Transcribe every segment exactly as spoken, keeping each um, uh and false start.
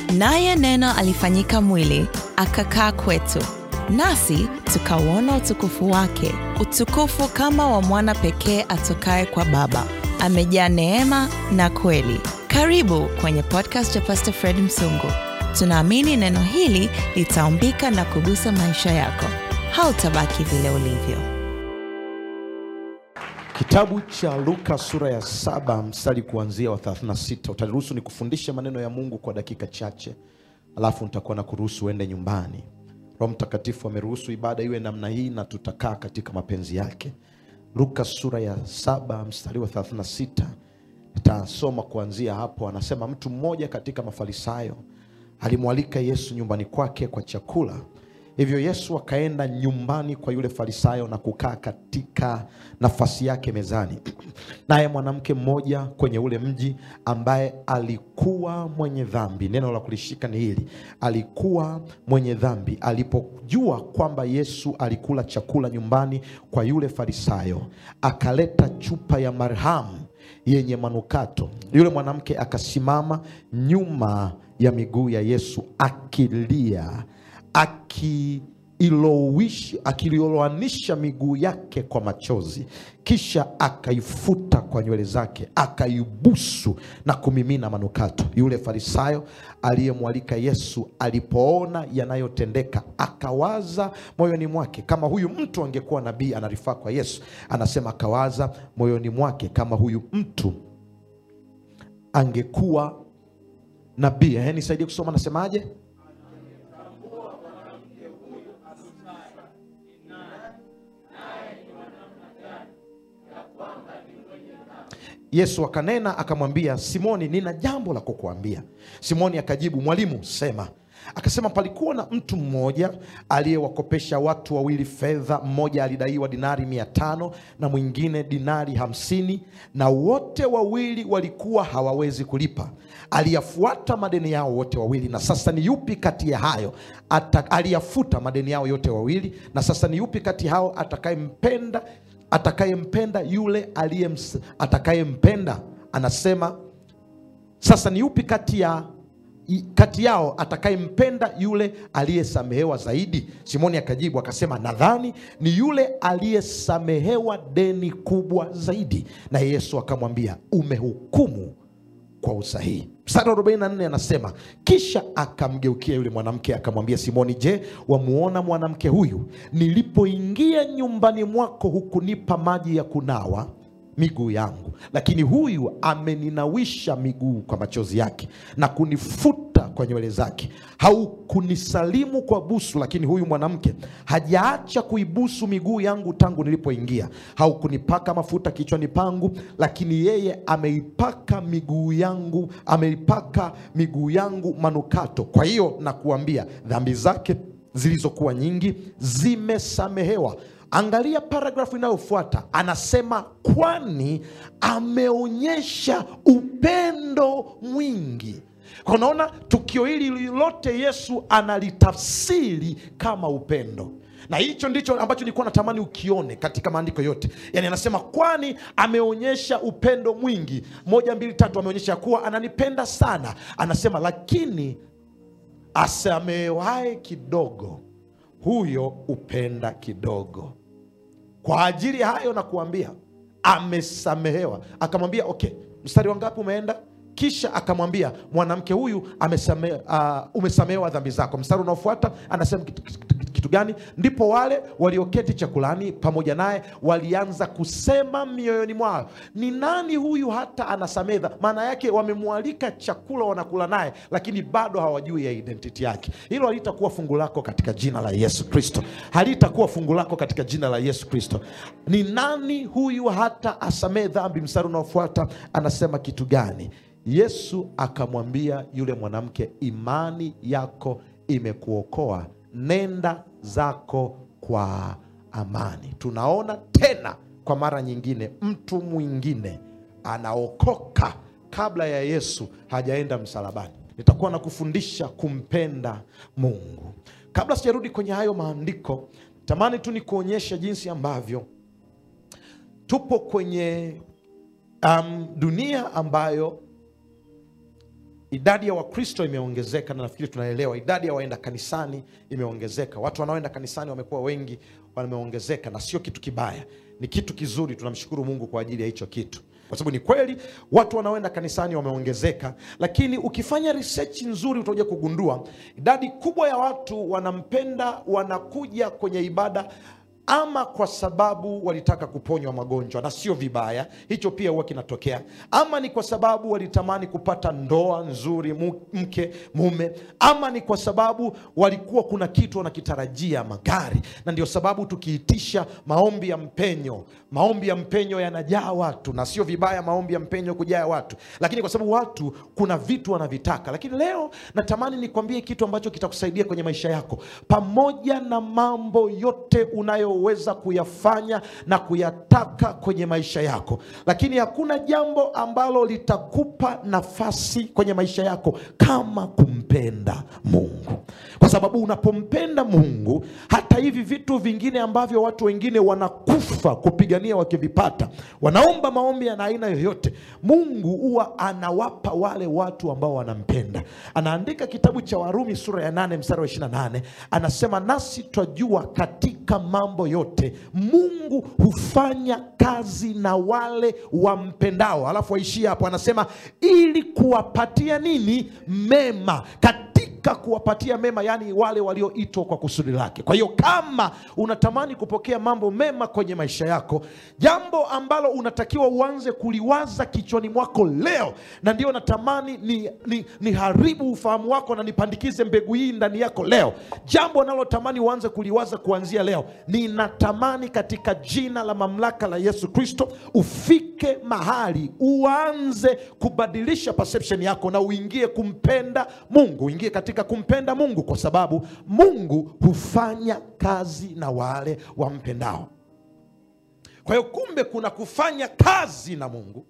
Naye neno alifanyika mwili, akakaa kwetu. Nasi tukauona utukufu wake, utukufu kama wa mwana pekee atokaye kwa Baba. Amejaa neema na kweli. Karibu kwenye podcast ya Pastor Fred Msungu. Tunaamini neno hili litaumbika na kugusa maisha yako. Hautabaki vile ulivyo. Kitabu cha Luka sura ya saba mstari kuanzia wa thelathini na sita. Utaniruhusu ni kufundisha maneno ya Mungu kwa dakika chache, alafu nitakuwa na kuruhusu uende nyumbani. Roho Mtakatifu ameruhusu ibada iwe namna hii na tutakaa katika mapenzi yake. Luka sura ya saba mstari wa thelathini na sita. Nitasoma kuanzia hapo. Anasema, mtu mmoja katika Mafarisayo alimwalika Yesu nyumbani kwake kwa chakula. Hivyo Yesu akaenda nyumbani kwa yule Farisayo na kukaa katika nafasi yake mezani. Naye mwanamke mmoja kwenye ule mji ambaye alikuwa mwenye dhambi, neno la kulishika ni hili, alikuwa mwenye dhambi, alipojua kwamba Yesu alikula chakula nyumbani kwa yule Farisayo, akaleta chupa ya marhamu yenye manukato. Yule mwanamke akasimama nyuma ya miguu ya Yesu akilia, akiilowishi akilioloanisha miguu yake kwa machozi, kisha akaifuta kwa nywele zake, akaibusu na kumimina manukato. Yule Farisayo aliyemwalika Yesu alipoona yanayotendeka, akawaza moyoni mwake, kama huyu mtu angekuwa nabii. Anarifaa kwa Yesu, anasema akawaza moyoni mwake, kama huyu mtu angekuwa nabii. Eh, nisaidie kusoma, nasemaje? Yesu akanena akamwambia, Simoni, nina jambo la kukuambia. Simoni akajibu, mwalimu, sema. Akasema, palikuwa na mtu mmoja aliyewakopesha watu wawili fedha. Mmoja alidaiwa dinari mia tano na mwingine dinari hamsini, na wote wawili walikuwa hawawezi kulipa. Aliyafuata madeni yao wote wawili, na sasa ni yupi kati ya hayo ata, aliyafuta madeni yao yote wawili, na sasa ni yupi kati hao atakayempenda atakayempenda yule aliye atakayempenda anasema sasa ni yupi kati ya kati yao atakayempenda yule aliyesamehewa zaidi? Simoni akajibu akasema, nadhani ni yule aliyesamehewa deni kubwa zaidi. Na Yesu akamwambia, umehukumu kwa usahihi. Mstari wa arobaini na nne anasema, kisha akamgeukia yule mwanamke akamwambia, Simoni, je, wamuona mwanamke huyu? Nilipoingia nyumbani mwako hukunipa maji ya kunawa miguu yangu, lakini huyu ameninawisha miguu kwa machozi yake na kunifuta kwa nywele zake. Haukunisalimu kwa busu, lakini huyu mwanamke hajaacha kuibusu miguu yangu tangu nilipoingia. Haukunipaka mafuta kichwani pangu, lakini yeye ameipaka miguu yangu ameipaka miguu yangu manukato. Kwa hiyo nakuambia, dhambi zake zilizokuwa nyingi zimesamehewa. Angalia paragrafu inayofuata, anasema kwani ameonyesha upendo mwingi. Kwa unaona, tukio hili lote Yesu analitafsiri kama upendo. Na hicho ndicho ambacho nilikuwa natamani ukione katika maandiko yote. Yaani anasema kwani ameonyesha upendo mwingi. Moja, mbili, tatu, ameonyesha kuwa ananipenda sana. Anasema lakini asamehewaye kidogo, huyo upenda kidogo. Kwa ajili ya hayo na kuambia, amesamehewa. Akamwambia, okay, mstari wangapi umeenda? Kisha akamwambia, mwanamke huyu amesame, uh, umesamehewa dhambi zako. Mstari unaofuata anasema kitu, kitu, kitu gani? Ndipo wale walioketi chakulani pamoja naye walianza kusema mioyoni mwao, ni nani huyu hata anasamehe? Maana yake wamemwalika chakula, wanakula naye, lakini bado hawajui ya identity yake. Hilo halitakuwa fungu lako katika jina la Yesu Kristo. Halitakuwa fungu lako katika jina la Yesu Kristo. Ni nani huyu hata asamehe dhambi? Mstari unaofuata anasema kitu gani? Yesu akamwambia yule mwanamke, imani yako imekuokoa, nenda zako kwa amani. Tunaona tena kwa mara nyingine mtu mwingine anaokoka kabla ya Yesu hajaenda msalabani. Nitakuwa na kufundisha kumpenda Mungu. Kabla sijarudi kwenye hayo maandiko, tamani tu nikuonyesha jinsi ambavyo tupo kwenye um, dunia ambayo idadi ya Wakristo imeongezeka, na nafikiri tunaelewa idadi ya waenda kanisani imeongezeka. Watu wanaoenda kanisani wamekuwa wengi, wameongezeka, na sio kitu kibaya, ni kitu kizuri. Tunamshukuru Mungu kwa ajili ya hicho kitu, kwa sababu ni kweli watu wanaoenda kanisani wameongezeka. Lakini ukifanya research nzuri utakuja kugundua idadi kubwa ya watu wanampenda, wanakuja kwenye ibada ama kwa sababu walitaka kuponywa magonjwa, na sio vibaya, hicho pia huwa kinatokea. Ama ni kwa sababu walitamani kupata ndoa nzuri, mke, mume. Ama ni kwa sababu walikuwa kuna kitu wanakitarajia, magari. Na ndio sababu tukiitisha maombi ya mpenyo, maombi ya mpenyo yanajaa watu, na sio vibaya maombi ya mpenyo kujaa watu, lakini kwa sababu watu kuna vitu wanavitaka. Lakini leo natamani nikwambie kitu ambacho kitakusaidia kwenye maisha yako. Pamoja na mambo yote unayo weza kuyafanya na kuyataka kwenye maisha yako, lakini hakuna jambo ambalo litakupa nafasi kwenye maisha yako kama kumpenda Mungu. Kwa sababu unapompenda Mungu, hata hivi vitu vingine ambavyo watu wengine wanakufa kupigania wakivipata, wanaomba maombi ya aina yoyote, Mungu huwa anawapa wale watu ambao wanampenda. Anaandika kitabu cha Warumi sura ya nane mstari wa ishirini na nane, anasema nasi twajua katika mambo yote Mungu hufanya kazi na wale wampendao. Alafu aishia hapo, anasema ili kuwapatia nini? Mema. Katika kuwapatia mema, yani wale walioitwa kwa kusudi lake. Kwa hiyo kama unatamani kupokea mambo mema kwenye maisha yako, jambo ambalo unatakiwa uanze kuliwaza kichwani mwako leo, na ndio natamani ni, ni, ni haribu ufahamu wako na nipandikize mbegu hii ndani yako leo. Jambo nalotamani uanze kuliwaza kuanzia leo, ninatamani katika jina la mamlaka la Yesu Kristo ufike mahali uanze kubadilisha perception yako na uingie kumpenda Mungu. Uingie katika kumpenda Mungu, kwa sababu Mungu hufanya kazi na wale wampendao. Kwa hiyo kumbe kuna kufanya kazi na Mungu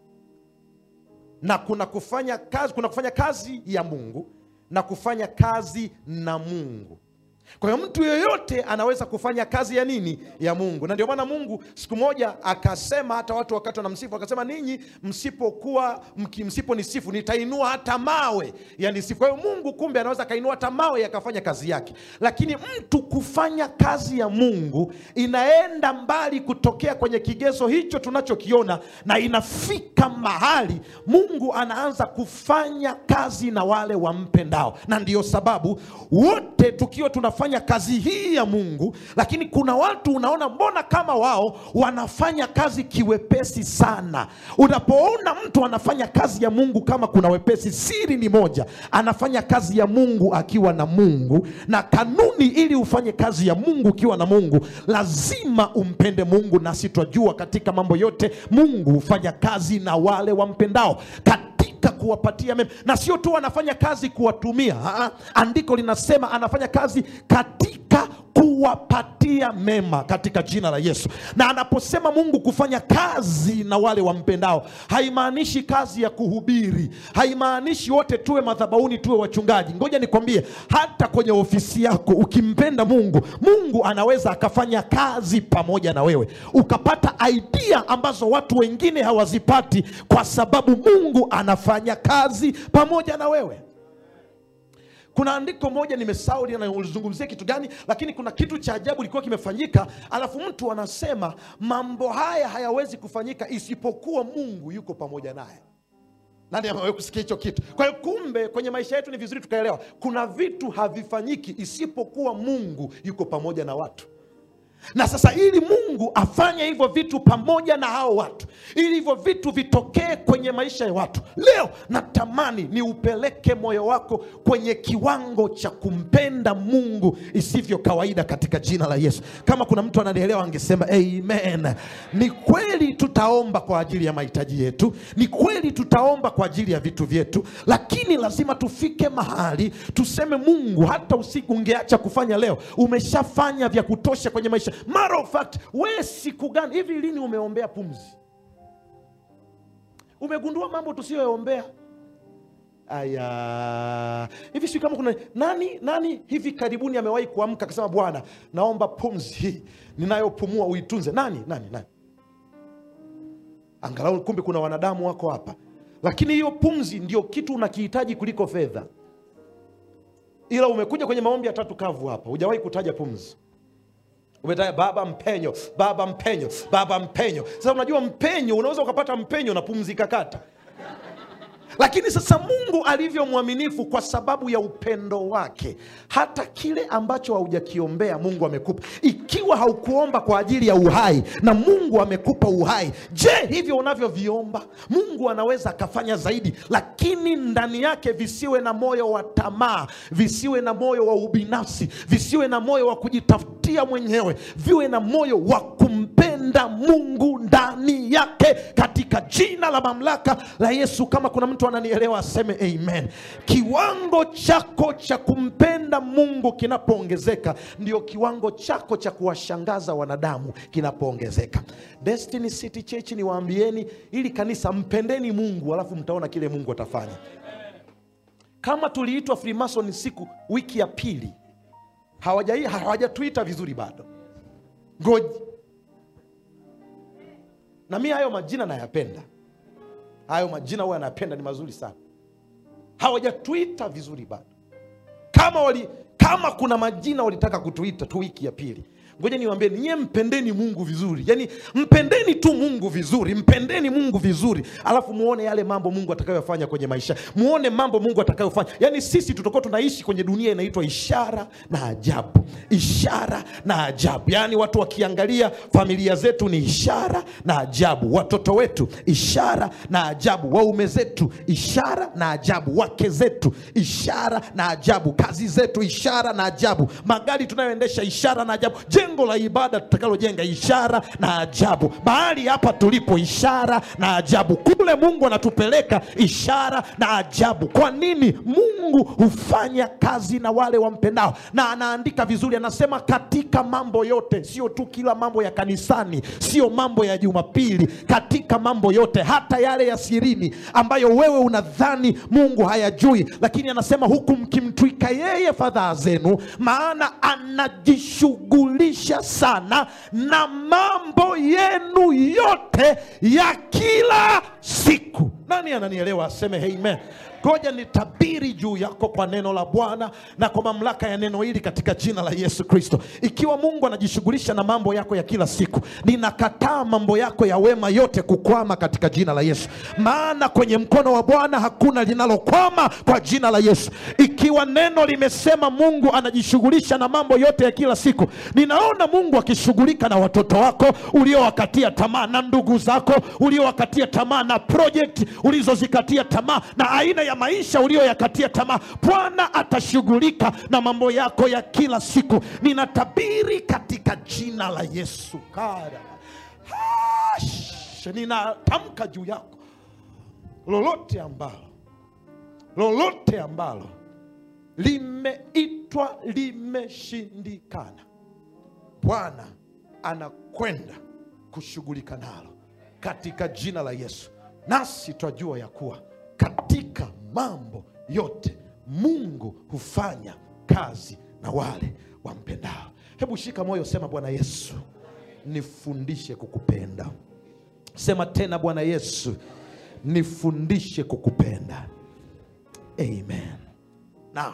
na kuna kufanya kazi, kuna kufanya kazi ya Mungu na kufanya kazi na Mungu. Kwa hiyo mtu yeyote anaweza kufanya kazi ya nini? Ya Mungu. Na ndio maana Mungu siku moja akasema, hata watu wakati wanamsifu akasema, ninyi msipokuwa msiponisifu nitainua hata mawe yanisifu. Kwa hiyo Mungu kumbe anaweza kainua hata mawe yakafanya kazi yake. Lakini mtu kufanya kazi ya Mungu inaenda mbali kutokea kwenye kigezo hicho tunachokiona, na inafika mahali Mungu anaanza kufanya kazi na wale wampendao. Na ndio sababu wote tukiwa tunafanya kazi hii ya Mungu, lakini kuna watu unaona mbona kama wao wanafanya kazi kiwepesi sana. Unapoona mtu anafanya kazi ya Mungu kama kuna wepesi, siri ni moja: anafanya kazi ya Mungu akiwa na Mungu. Na kanuni ili ufanye kazi ya Mungu ukiwa na Mungu, lazima umpende Mungu. Na sitwajua katika mambo yote Mungu hufanya kazi na wale wampendao, katika kuwapatia mema. Na sio tu anafanya kazi kuwatumia, Haa. andiko linasema anafanya kazi katika kuwapatia mema, katika jina la Yesu. Na anaposema Mungu kufanya kazi na wale wampendao, haimaanishi kazi ya kuhubiri, haimaanishi wote tuwe madhabahuni tuwe wachungaji. Ngoja nikwambie, hata kwenye ofisi yako ukimpenda Mungu, Mungu anaweza akafanya kazi pamoja na wewe, ukapata idea ambazo watu wengine hawazipati, kwa sababu Mungu anafanya kazi pamoja na wewe. Kuna andiko moja nimesahau linazungumzia kitu gani, lakini kuna kitu cha ajabu kilikuwa kimefanyika, alafu mtu anasema mambo haya hayawezi kufanyika isipokuwa Mungu yuko pamoja naye. Nani amewahi kusikia hicho kitu? Kwa hiyo kumbe kwenye maisha yetu ni vizuri tukaelewa, kuna vitu havifanyiki isipokuwa Mungu yuko pamoja na watu. Na sasa ili Mungu afanye hivyo vitu pamoja na hao watu, ili hivyo vitu vitokee kwenye maisha ya watu, leo natamani ni upeleke moyo wako kwenye kiwango cha kumpenda Mungu isivyo kawaida, katika jina la Yesu. Kama kuna mtu ananielewa angesema amen. Ni kweli tutaomba kwa ajili ya mahitaji yetu, ni kweli tutaomba kwa ajili ya vitu vyetu, lakini lazima tufike mahali tuseme, Mungu, hata usiku ungeacha kufanya leo, umeshafanya vya kutosha kwenye maisha. Matter of fact, we siku gani hivi lini umeombea pumzi? Umegundua mambo tusiyoyaombea? Aya, hivi si kama kuna nani nani hivi karibuni amewahi kuamka akasema, Bwana, naomba pumzi hii ninayopumua uitunze? Nani nani nani? Angalau kumbe kuna wanadamu wako hapa. Lakini hiyo pumzi ndio kitu unakihitaji kuliko fedha. Ila umekuja kwenye maombi ya tatu kavu hapa, hujawahi kutaja pumzi. Umetaja baba mpenyo, baba mpenyo, baba mpenyo. Sasa unajua mpenyo, unaweza ukapata mpenyo na pumzi kakata. Lakini sasa Mungu alivyo mwaminifu, kwa sababu ya upendo wake, hata kile ambacho haujakiombea Mungu amekupa. Ikiwa haukuomba kwa ajili ya uhai na Mungu amekupa uhai, je, hivyo unavyoviomba Mungu anaweza akafanya zaidi? Lakini ndani yake visiwe na moyo wa tamaa, visiwe na moyo wa ubinafsi, visiwe na moyo wa kujitafutia mwenyewe, viwe na moyo wa kumpenda Mungu ndani yake, katika jina la mamlaka la Yesu. Kama kuna mtu ananielewa aseme amen. Kiwango chako cha kumpenda Mungu kinapoongezeka, ndio kiwango chako cha kuwashangaza wanadamu kinapoongezeka. Destiny City Church, ni waambieni ili kanisa, mpendeni Mungu, alafu mtaona kile Mungu atafanya. Kama tuliitwa Freemason siku wiki ya pili, hawajai hawajatuita vizuri bado. Ngoja. Na mimi hayo majina nayapenda. Hayo majina huwa yanapenda, ni mazuri sana. Hawajatuita vizuri bado. Kama wali kama kuna majina walitaka kutuita tu wiki ya pili, ngoja niwaambie, nyie mpendeni Mungu vizuri. Yaani mpendeni tu Mungu vizuri, mpendeni Mungu vizuri, alafu muone yale mambo Mungu atakayofanya kwenye maisha. Muone mambo Mungu atakayofanya. Yaani sisi tutakuwa tunaishi kwenye dunia inaitwa ishara na ajabu. Ishara na ajabu. Yaani watu wakiangalia familia zetu ni ishara na ajabu, watoto wetu ishara na ajabu, waume zetu ishara na ajabu, wake zetu ishara na ajabu, kazi zetu ishara na ajabu, magari tunayoendesha ishara na ajabu, jengo la ibada tutakalojenga ishara na ajabu, mahali hapa tulipo ishara na ajabu, kule Mungu anatupeleka ishara na ajabu. Kwa nini? Mungu hufanya kazi na wale wampendao, na anaandika vizuri, anasema katika mambo yote. Sio tu kila mambo ya kanisani, sio mambo ya Jumapili, katika mambo yote, hata yale ya sirini ambayo wewe unadhani Mungu hayajui, lakini anasema huku mkimtwika yeye fadhaa zenu, maana anajishughulisha sana na mambo yenu yote ya kila siku. Nani ananielewa aseme amen? Ngoja nitabiri juu yako kwa neno la Bwana na kwa mamlaka ya neno hili katika jina la Yesu Kristo. Ikiwa Mungu anajishughulisha na mambo yako ya kila siku, ninakataa mambo yako ya wema yote kukwama katika jina la Yesu. Maana kwenye mkono wa Bwana hakuna linalokwama kwa jina la Yesu. Ikiwa neno limesema Mungu anajishughulisha na mambo yote ya kila siku, ninaona Mungu akishughulika na watoto wako uliowakatia tamaa, na ndugu zako uliowakatia tamaa, na project ulizozikatia tamaa, na aina ya maisha ulioyakatia tamaa. Bwana atashughulika na mambo yako ya kila siku. Ninatabiri katika jina la Yesu. Kada. Hash, ninatamka juu yako, lolote ambalo lolote ambalo limeitwa limeshindikana, Bwana anakwenda kushughulika nalo katika jina la Yesu. Nasi twajua ya kuwa katika mambo yote Mungu hufanya kazi na wale wampendao. Hebu shika moyo, sema Bwana Yesu, nifundishe kukupenda. Sema tena, Bwana Yesu, nifundishe kukupenda. Amen. Now,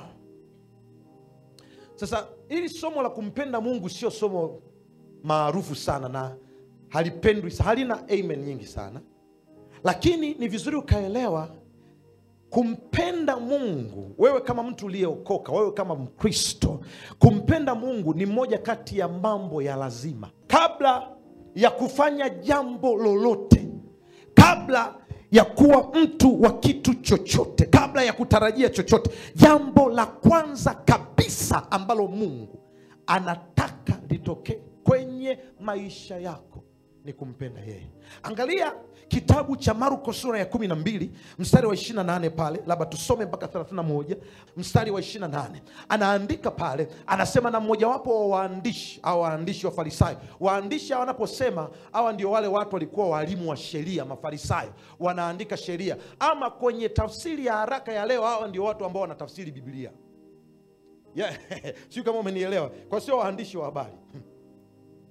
sasa hili somo la kumpenda Mungu sio somo maarufu sana na halipendwi, halina amen nyingi sana, lakini ni vizuri ukaelewa kumpenda Mungu. Wewe kama mtu uliyeokoka, wewe kama Mkristo, kumpenda Mungu ni moja kati ya mambo ya lazima. Kabla ya kufanya jambo lolote, kabla ya kuwa mtu wa kitu chochote, kabla ya kutarajia chochote, jambo la kwanza kabisa ambalo Mungu anataka litokee kwenye maisha yako ni kumpenda yeye. Angalia kitabu cha Marko sura ya kumi na mbili mstari wa ishirini na nane pale, labda tusome mpaka thelathini na moja mstari wa ishirini na nane. Anaandika pale, anasema, na mmoja wapo wa waandishi au waandishi wa Farisayo. Waandishi wanaposema, hawa ndio wale watu walikuwa walimu wa sheria, Mafarisayo, wanaandika sheria. Ama kwenye tafsiri ya haraka ya leo, hawa ndio watu ambao wanatafsiri Biblia. Yeah. Sio kama umenielewa. Kwa sio waandishi wa habari.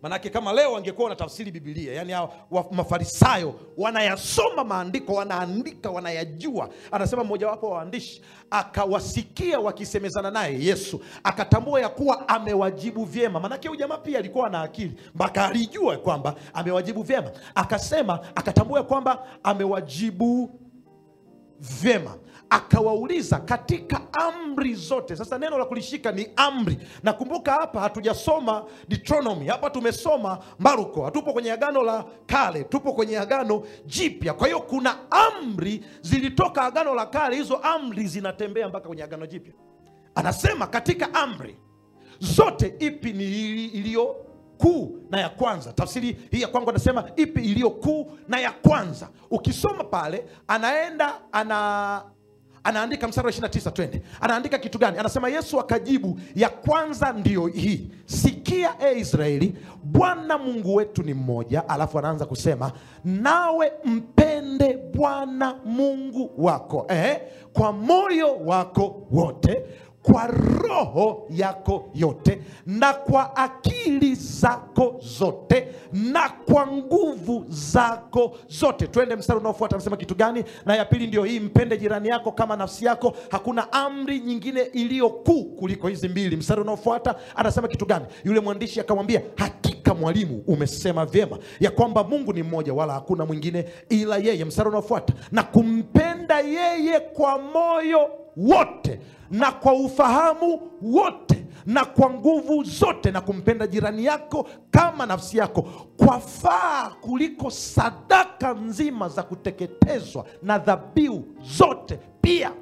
Manake kama leo angekuwa wanatafsiri Biblia, yani hao Mafarisayo wanayasoma maandiko, wanaandika, wanayajua. Anasema mmoja wapo wa waandishi akawasikia wakisemezana naye Yesu, akatambua ya kuwa amewajibu vyema. Manake huyu jamaa pia alikuwa na akili, mpaka alijua kwamba amewajibu vyema. Akasema, akatambua ya kwamba amewajibu vyema. Akawauliza katika amri zote. Sasa neno la kulishika ni amri. Na kumbuka hapa hatujasoma Deuteronomy, hapa tumesoma Marko. Hatupo kwenye agano la kale, tupo kwenye agano jipya. Kwa hiyo kuna amri zilitoka agano la kale, hizo amri zinatembea mpaka kwenye agano jipya. Anasema katika amri zote ipi ni iliyo kuu na ya kwanza. Tafsiri hii ya kwangu anasema ipi iliyo kuu na ya kwanza. Ukisoma pale anaenda ana anaandika mstari wa ishirini na tisa, twende. Anaandika kitu gani? Anasema Yesu akajibu, ya kwanza ndiyo hii, sikia e Israeli, Bwana Mungu wetu ni mmoja. Alafu anaanza kusema, nawe mpende Bwana Mungu wako eh, kwa moyo wako wote, kwa roho yako yote, na kwa akili zako zote, na kwa nguvu zako zote. Twende mstari unaofuata, anasema kitu gani? Na ya pili ndio hii, mpende jirani yako kama nafsi yako. Hakuna amri nyingine iliyo kuu kuliko hizi mbili. Mstari unaofuata anasema kitu gani? Yule mwandishi akamwambia, hakika mwalimu, umesema vyema ya kwamba Mungu ni mmoja, wala hakuna mwingine ila yeye. Mstari unaofuata, na kumpenda yeye kwa moyo wote, na kwa ufahamu wote, na kwa nguvu zote, na kumpenda jirani yako kama nafsi yako, kwa faa kuliko sadaka nzima za kuteketezwa na dhabihu zote pia.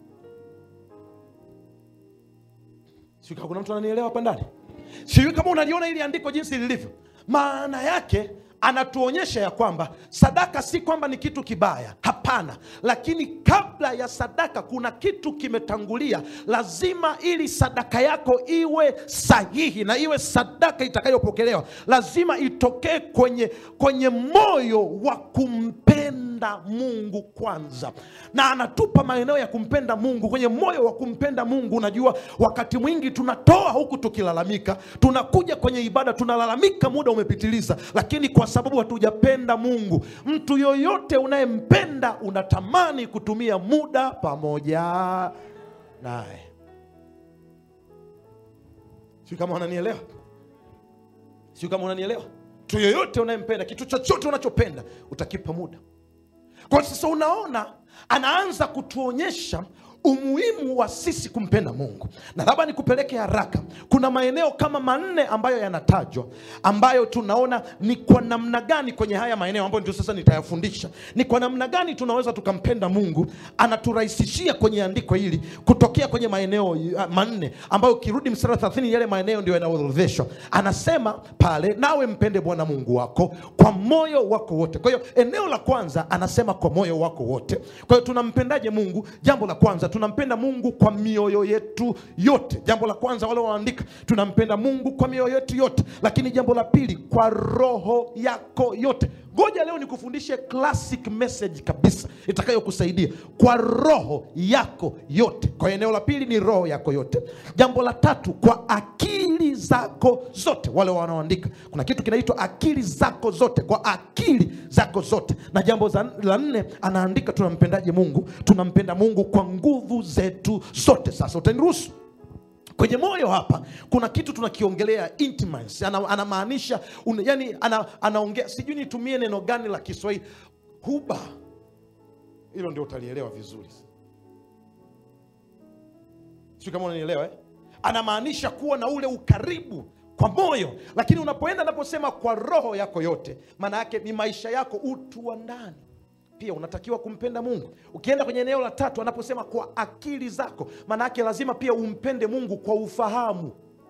Sio kama kuna mtu ananielewa hapa ndani? Sio kama unaliona ili andiko jinsi lilivyo. Maana yake anatuonyesha ya kwamba sadaka si kwamba ni kitu kibaya, hapana. Lakini kabla ya sadaka kuna kitu kimetangulia. Lazima ili sadaka yako iwe sahihi na iwe sadaka itakayopokelewa, lazima itokee kwenye, kwenye moyo wa kumpenda Mungu kwanza. Na anatupa maeneo ya kumpenda Mungu kwenye moyo wa kumpenda Mungu. Unajua wakati mwingi tunatoa huku tukilalamika, tunakuja kwenye ibada tunalalamika muda umepitiliza, lakini kwa sababu hatujapenda Mungu. Mtu yoyote unayempenda unatamani kutumia muda pamoja naye. Sio kama unanielewa? Sio kama unanielewa? Mtu yoyote unayempenda, kitu chochote unachopenda, utakipa muda. Kwa sasa unaona anaanza kutuonyesha umuhimu wa sisi kumpenda Mungu. Na labda nikupeleke haraka. Kuna maeneo kama manne ambayo yanatajwa, ambayo tunaona ni kwa namna gani kwenye haya maeneo ambayo ndio sasa nitayafundisha, ni kwa namna gani tunaweza tukampenda Mungu. Anaturahisishia kwenye andiko hili kutokea kwenye maeneo manne ambayo ukirudi mstari wa thelathini yale maeneo ndio yanaorodheshwa. Anasema pale, nawe mpende Bwana Mungu wako kwa moyo wako wote. Kwa hiyo eneo la kwanza anasema kwa moyo wako wote. Kwa hiyo tunampendaje Mungu? Jambo la kwanza, tunampenda Mungu kwa mioyo yetu yote. Jambo la kwanza wale waandika, tunampenda Mungu kwa mioyo yetu yote. Lakini jambo la pili, kwa roho yako yote. Ngoja leo nikufundishe classic message kabisa itakayokusaidia. Kwa roho yako yote. Kwa eneo la pili ni roho yako yote. Jambo la tatu, kwa akili zako zote. Wale wanaoandika, kuna kitu kinaitwa akili zako zote, kwa akili zako zote. Na jambo la nne anaandika, tunampendaje Mungu? Tunampenda Mungu kwa nguvu zetu zote. Sasa utaniruhusu, kwenye moyo hapa kuna kitu tunakiongelea intimacy. Ana, anamaanisha yani ana, anaongea, sijui nitumie neno gani la Kiswahili, huba. Hilo ndio utalielewa vizuri. Sio kama unanielewa eh? Anamaanisha kuwa na ule ukaribu kwa moyo. Lakini unapoenda anaposema kwa roho yako yote, maana yake ni maisha yako, utu wa ndani. Pia unatakiwa kumpenda Mungu. Ukienda kwenye eneo la tatu anaposema kwa akili zako, maana yake lazima pia umpende Mungu kwa ufahamu.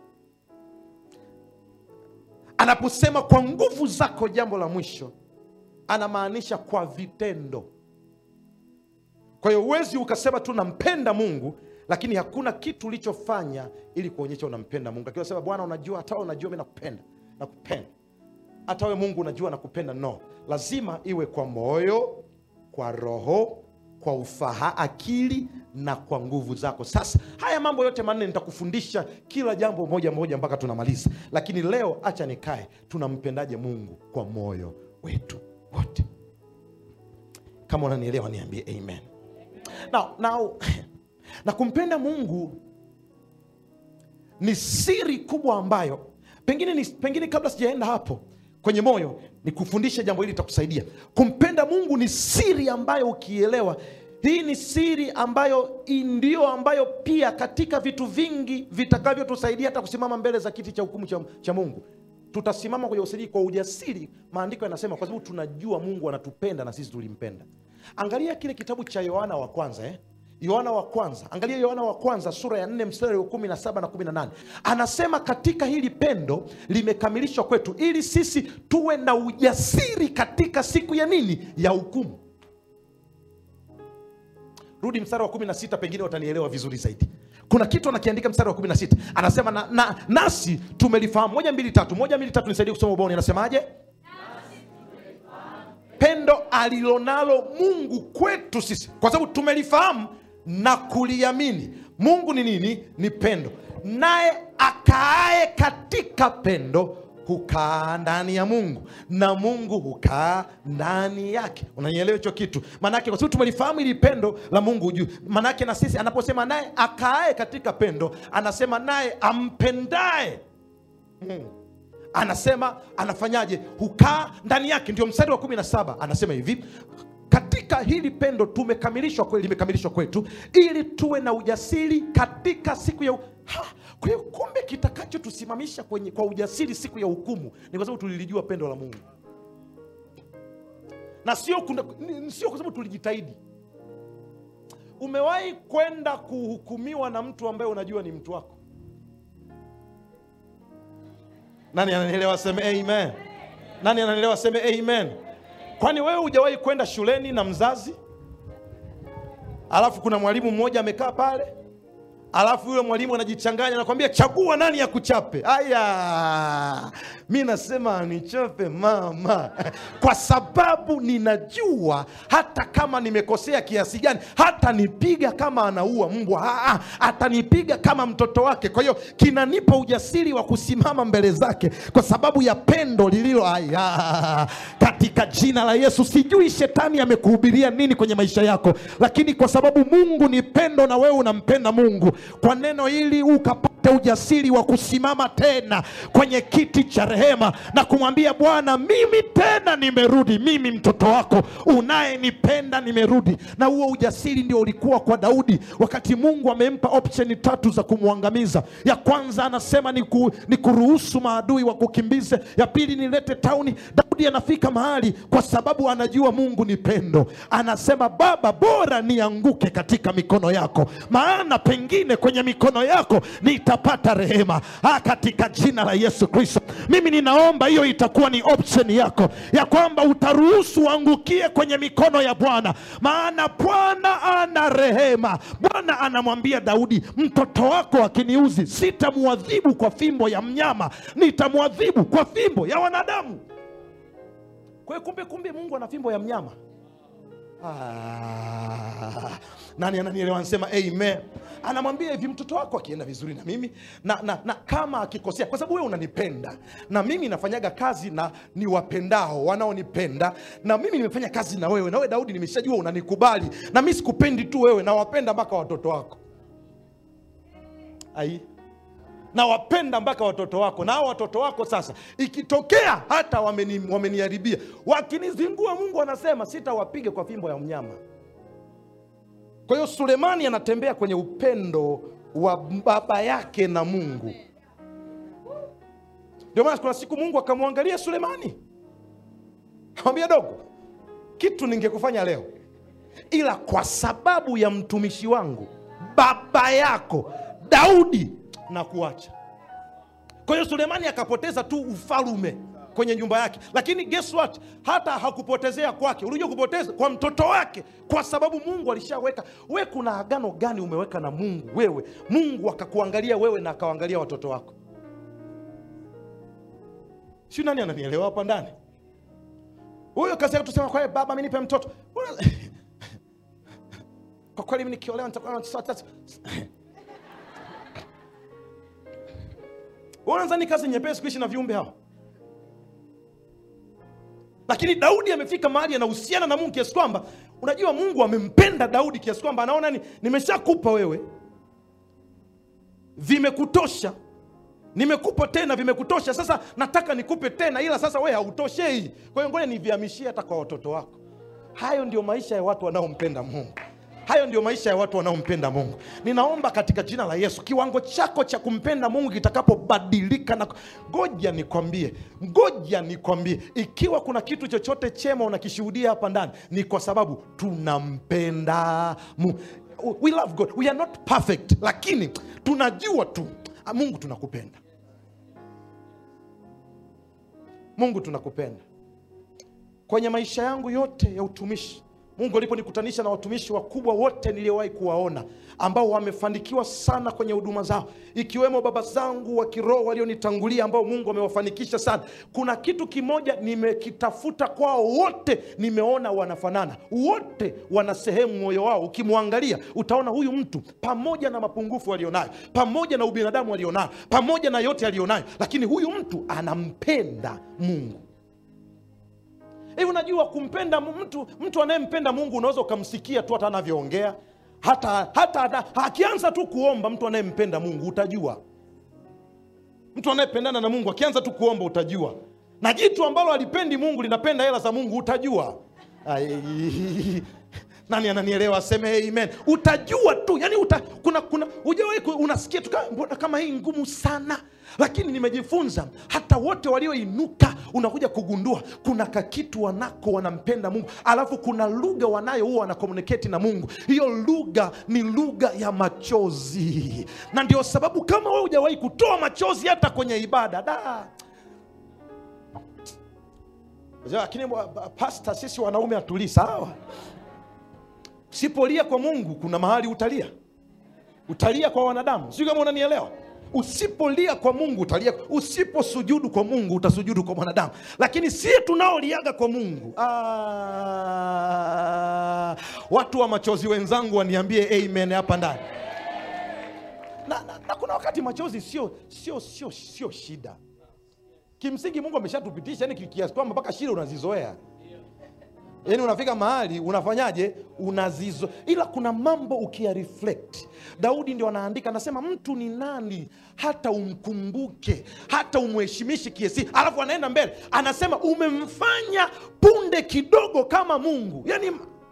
Anaposema kwa nguvu zako, jambo la mwisho, anamaanisha kwa vitendo. Kwa hiyo huwezi ukasema tu nampenda Mungu lakini hakuna kitu ulichofanya ili kuonyesha unampenda Mungu. Akiwa sema Bwana unajua, hata unajua mimi nakupenda, nakupenda. Hata wewe Mungu unajua nakupenda. No, lazima iwe kwa moyo, kwa roho, kwa ufaha, akili na kwa nguvu zako. Sasa haya mambo yote manne nitakufundisha kila jambo moja moja mpaka tunamaliza, lakini leo acha nikae, tunampendaje Mungu kwa moyo wetu wote. Kama unanielewa niambie amen. Now, now, na kumpenda Mungu ni siri kubwa ambayo pengine, ni, pengine kabla sijaenda hapo kwenye moyo ni kufundisha jambo hili litakusaidia. Kumpenda Mungu ni siri ambayo ukielewa, hii ni siri ambayo ndio ambayo pia katika vitu vingi vitakavyotusaidia hata kusimama mbele za kiti cha hukumu cha, cha Mungu. Tutasimama kwenye usiri kwa ujasiri. Maandiko yanasema kwa sababu tunajua Mungu anatupenda na sisi tulimpenda. Angalia kile kitabu cha Yohana wa kwanza eh? Yohana wa kwanza, angalia Yohana wa kwanza sura ya nne mstari wa kumi na saba na kumi na nane. Anasema katika hili pendo limekamilishwa kwetu ili sisi tuwe na ujasiri katika siku ya nini? Ya hukumu. Rudi mstari wa kumi na sita, pengine watanielewa vizuri zaidi. Kuna kitu anakiandika mstari wa kumi na sita. Anasema na, na, nasi tumelifahamu. Moja mbili tatu, moja mbili tatu nisaidie kusoma ubaoni. Anasemaje? Pendo alilonalo Mungu kwetu sisi, kwa sababu tumelifahamu na kuliamini. Mungu ni nini? Ni pendo. Naye akaaye katika pendo hukaa ndani ya Mungu na Mungu hukaa ndani yake. Unanielewa hicho kitu? Manake kwa sababu tumelifahamu ili pendo la Mungu juu. Manake na sisi anaposema naye akaaye katika pendo, anasema naye ampendaye Mungu, anasema anafanyaje? Hukaa ndani yake. Ndio mstari wa kumi na saba anasema hivi, katika hili pendo tumekamilishwa kweli, limekamilishwa kwetu ili tuwe na ujasiri katika siku ya ha. Kwa hiyo kumbe kitakacho tusimamisha kwenye kwa ujasiri siku ya hukumu ni kwa sababu tulilijua pendo la Mungu, na sio sio kwa sababu tulijitahidi. Umewahi kwenda kuhukumiwa na mtu ambaye unajua ni mtu wako? Nani ananielewa seme amen? Nani ananielewa seme amen? Kwani wewe hujawahi kwenda shuleni na mzazi, alafu kuna mwalimu mmoja amekaa pale, alafu yule mwalimu anajichanganya, anakuambia chagua nani ya kuchape? Aya, mimi nasema nichape mama, kwa sababu ninajua hata kama nimekosea kiasi gani, hata nipiga kama anaua mbwa, atanipiga kama mtoto wake. Kwa hiyo kinanipa ujasiri wa kusimama mbele zake kwa sababu ya pendo lililo. Aya, katika jina la Yesu. Sijui shetani amekuhubiria nini kwenye maisha yako, lakini kwa sababu Mungu ni pendo na wewe unampenda Mungu, kwa neno hili ukapata ujasiri wa kusimama tena kwenye kiti cha rehema na kumwambia Bwana, mimi tena nimerudi, mimi mtoto wako unayenipenda nimerudi. Na huo ujasiri ndio ulikuwa kwa Daudi wakati Mungu amempa option tatu za kumwangamiza. Ya kwanza anasema ni, ku, ni kuruhusu maadui wa kukimbize. Ya pili nilete tauni. Daudi anafika mahali kwa sababu anajua Mungu ni pendo, anasema Baba, bora nianguke katika mikono yako, maana pengine kwenye mikono yako nitapata rehema. Ha, katika jina la Yesu Kristo. Mimi ninaomba hiyo itakuwa ni option yako, ya kwamba utaruhusu angukie kwenye mikono ya Bwana, maana Bwana ana rehema. Bwana anamwambia Daudi, mtoto wako akiniuzi sitamuadhibu kwa fimbo ya mnyama, nitamuadhibu kwa fimbo ya wanadamu. Kwa hiyo kumbe kumbe Mungu ana fimbo ya mnyama. Ah, nani ananielewa? Anasema amen. Anamwambia hivi, mtoto wako akienda vizuri na mimi na, na, na kama akikosea, kwa sababu wewe unanipenda na mimi nafanyaga kazi na ni wapendao wanaonipenda, na mimi nimefanya kazi na wewe, na wewe Daudi nimeshajua unanikubali, na mimi sikupendi tu wewe, na wapenda mpaka watoto wako. Ai, na wapenda mpaka watoto wako. Na hao watoto wako sasa ikitokea hata wameni, wameniharibia, wakinizingua, Mungu anasema sitawapiga kwa fimbo ya mnyama. Kwa hiyo Sulemani anatembea kwenye upendo wa baba yake na Mungu. Ndio maana kuna siku Mungu akamwangalia Sulemani, akamwambia, dogo, kitu ningekufanya leo, ila kwa sababu ya mtumishi wangu baba yako Daudi na kuacha. Kwa hiyo Sulemani akapoteza tu ufalume kwenye nyumba yake, lakini guess what, hata hakupotezea kwake, unajua kupoteza kwa mtoto wake, kwa sababu Mungu alishaweka. We, kuna agano gani umeweka na Mungu wewe, Mungu akakuangalia wewe na akawaangalia watoto wako? Si nani ananielewa hapa ndani? Huyo kazi yake tusema kwa baba mimi nipe mtoto. kwa kweli mimi nikiolewa nitakuwa unaanza ni kazi nyepesi kuishi na viumbe hao. Lakini Daudi amefika mahali anahusiana na Mungu kiasi kwamba unajua Mungu amempenda Daudi kiasi kwamba anaona ni nimeshakupa wewe, vimekutosha, nimekupa tena vimekutosha, sasa nataka nikupe tena, ila sasa wewe hautoshei, kwa hiyo ngoja nivihamishie hata kwa watoto wako. Hayo ndio maisha ya watu wanaompenda Mungu. Hayo ndio maisha ya watu wanaompenda Mungu. Ninaomba katika jina la Yesu, kiwango chako cha kumpenda Mungu kitakapobadilika, na ngoja nikwambie, ngoja nikwambie, ikiwa kuna kitu chochote chema unakishuhudia hapa ndani, ni kwa sababu tunampenda Mungu. We love God. We are not perfect, lakini tunajua tu Mungu tunakupenda. Mungu tunakupenda. Kwenye maisha yangu yote ya utumishi, Mungu aliponikutanisha na watumishi wakubwa wote niliowahi kuwaona ambao wamefanikiwa sana kwenye huduma zao, ikiwemo baba zangu wa kiroho walionitangulia ambao Mungu amewafanikisha sana, kuna kitu kimoja nimekitafuta kwao wote, nimeona wanafanana. Wote wana sehemu moyo wao, ukimwangalia utaona huyu mtu pamoja na mapungufu alionayo, pamoja na ubinadamu alionayo, pamoja na yote alionayo, lakini huyu mtu anampenda Mungu. Hivi unajua kumpenda mtu, mtu anayempenda Mungu unaweza ukamsikia tu hata anavyoongea, hata hata akianza tu kuomba. Mtu anayempenda Mungu utajua. Mtu anayependana na Mungu akianza tu kuomba utajua. Na jitu ambalo alipendi Mungu linapenda hela za Mungu utajua. Nani ananielewa? Aseme amen. Utajua tu. Yaani uta, kuna kuna hujawahi unasikia tu mbona kama hii ngumu sana. Lakini nimejifunza hata wote walioinuka unakuja kugundua kuna kakitu wanako wanampenda Mungu. Alafu kuna lugha wanayo huwa wana communicate na Mungu. Hiyo lugha ni lugha ya machozi. Na ndio sababu kama wewe hujawahi kutoa machozi hata kwenye ibada, da. Lakini pastor, sisi wanaume hatulii, sawa? Usipolia kwa Mungu kuna mahali utalia. Utalia kwa wanadamu. Sio kama unanielewa? Usipolia kwa Mungu utalia. Usiposujudu kwa Mungu utasujudu kwa wanadamu. Lakini sisi tunaoliaga kwa Mungu, ah, watu wa machozi wenzangu waniambie amen hapa ndani. Na, na, na kuna wakati machozi sio sio sio sio shida. Kimsingi Mungu ameshatupitisha, yani kiasi kwamba mpaka shida unazizoea. Yaani unafika mahali unafanyaje? Unazizo. Ila kuna mambo ukia reflect. Daudi ndio anaandika, anasema mtu ni nani hata umkumbuke, hata umheshimishe kiasi. Alafu anaenda mbele, anasema umemfanya punde kidogo kama Mungu. Yaani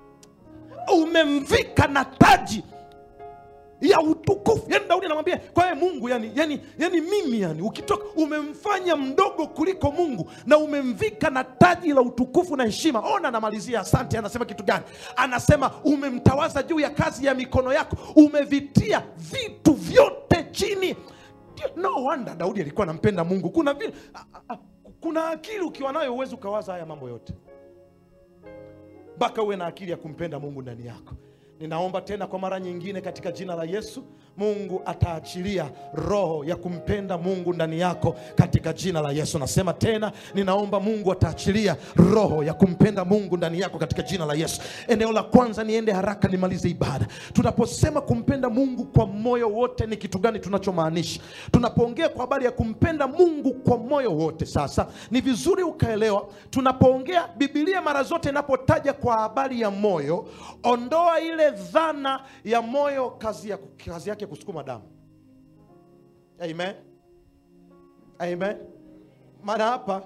umemvika na taji ya utukufu. Yaani Daudi anamwambia kwa yeye Mungu, yani yani yani mimi yani ukitoka umemfanya mdogo kuliko Mungu na umemvika na taji la utukufu na heshima. Ona, anamalizia asante, anasema kitu gani? Anasema umemtawaza juu ya kazi ya mikono yako, umevitia vitu vyote chini. No wonder Daudi alikuwa anampenda Mungu. Kuna vile, kuna akili ukiwa nayo uwezo ukawaza haya mambo yote. Mpaka uwe na akili ya kumpenda Mungu ndani yako. Ninaomba tena kwa mara nyingine katika jina la Yesu, Mungu ataachilia roho ya kumpenda Mungu ndani yako katika jina la Yesu. Nasema tena, ninaomba Mungu ataachilia roho ya kumpenda Mungu ndani yako katika jina la Yesu. Eneo la kwanza, niende haraka nimalize ibada. Tunaposema kumpenda Mungu kwa moyo wote, ni kitu gani tunachomaanisha? Tunapoongea kwa habari ya kumpenda Mungu kwa moyo wote, sasa ni vizuri ukaelewa, tunapoongea, Biblia mara zote inapotaja kwa habari ya moyo, ondoa ile dhana ya moyo kazi ya kazi yake kusukuma damu. Amen. Amen. Maana hapa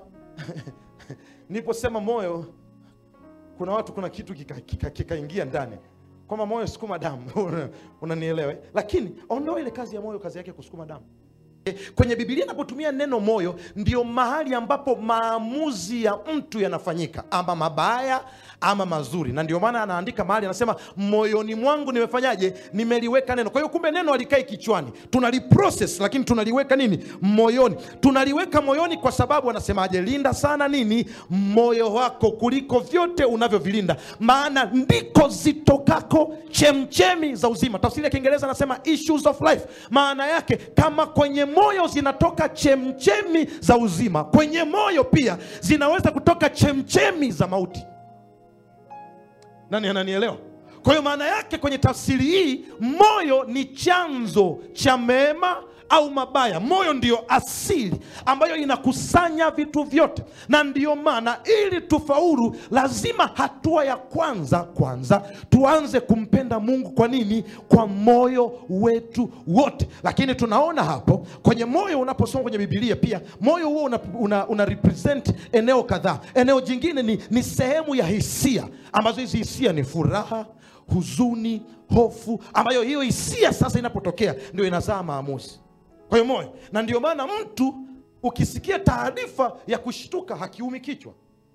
niposema moyo, kuna watu kuna kitu kikaingia kika, kika ndani kama moyo sukuma damu. Unanielewa? Lakini ondoa ile kazi ya moyo kazi yake kusukuma damu. Kwenye Biblia inapotumia neno moyo, ndio mahali ambapo maamuzi ya mtu yanafanyika, ama mabaya ama mazuri. Na ndio maana anaandika mahali anasema moyoni mwangu nimefanyaje? Nimeliweka neno. Kwa hiyo kumbe neno alikai kichwani, tunaliprocess, lakini tunaliweka nini? Moyoni. Tunaliweka moyoni kwa sababu anasemaje? Linda sana nini? Moyo wako kuliko vyote unavyovilinda, maana ndiko zitokako chemchemi za uzima. Tafsiri ya Kiingereza anasema issues of life. Maana yake kama kwenye moyo zinatoka chemchemi za uzima, kwenye moyo pia zinaweza kutoka chemchemi za mauti. Nani ananielewa? Kwa hiyo maana yake kwenye tafsiri hii, moyo ni chanzo cha mema au mabaya. Moyo ndiyo asili ambayo inakusanya vitu vyote, na ndiyo maana ili tufaulu lazima hatua ya kwanza kwanza tuanze kumpenda Mungu. Kwa nini? Kwa moyo wetu wote. Lakini tunaona hapo kwenye moyo, unaposoma kwenye Biblia pia, moyo huo una, una, una represent eneo kadhaa. Eneo jingine ni, ni sehemu ya hisia, ambazo hizi hisia ni furaha, huzuni, hofu, ambayo hiyo hisia sasa inapotokea ndio inazaa maamuzi. Kwa hiyo moyo, na ndio maana mtu ukisikia taarifa ya kushtuka hakiumi kichwa.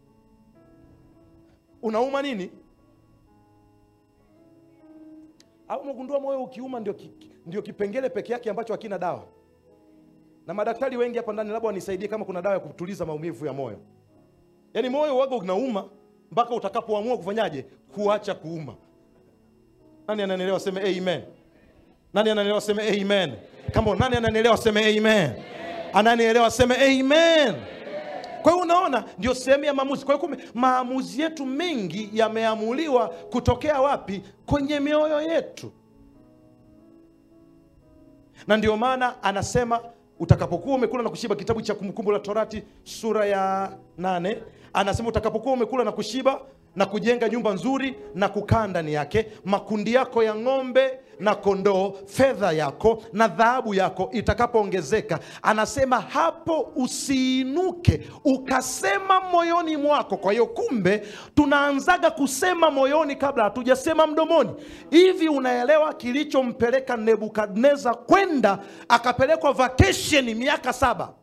Unauma nini? Au mgundua moyo ukiuma ndio ki, ndio kipengele peke yake ambacho hakina dawa. Na madaktari wengi hapa ndani labda wanisaidie kama kuna dawa ya kutuliza maumivu ya moyo. Yaani moyo wago unauma mpaka utakapoamua kufanyaje? Kuacha kuuma. Nani ananielewa seme amen? Nani ananielewa seme amen? Kama nani ananielewa seme amen? Ananielewa seme amen. Kwa hiyo unaona ndio sehemu ya maamuzi. Kwa hiyo kumbe maamuzi yetu mengi yameamuliwa kutokea wapi? Kwenye mioyo yetu. Na ndio maana anasema utakapokuwa umekula na kushiba, kitabu cha Kumbukumbu la Torati sura ya nane, anasema utakapokuwa umekula na kushiba na kujenga nyumba nzuri na kukaa ndani yake, makundi yako ya ng'ombe na kondoo, fedha yako na dhahabu yako itakapoongezeka, anasema hapo usiinuke ukasema moyoni mwako. Kwa hiyo kumbe tunaanzaga kusema moyoni kabla hatujasema mdomoni. Hivi unaelewa kilichompeleka Nebukadneza kwenda akapelekwa vacation miaka saba?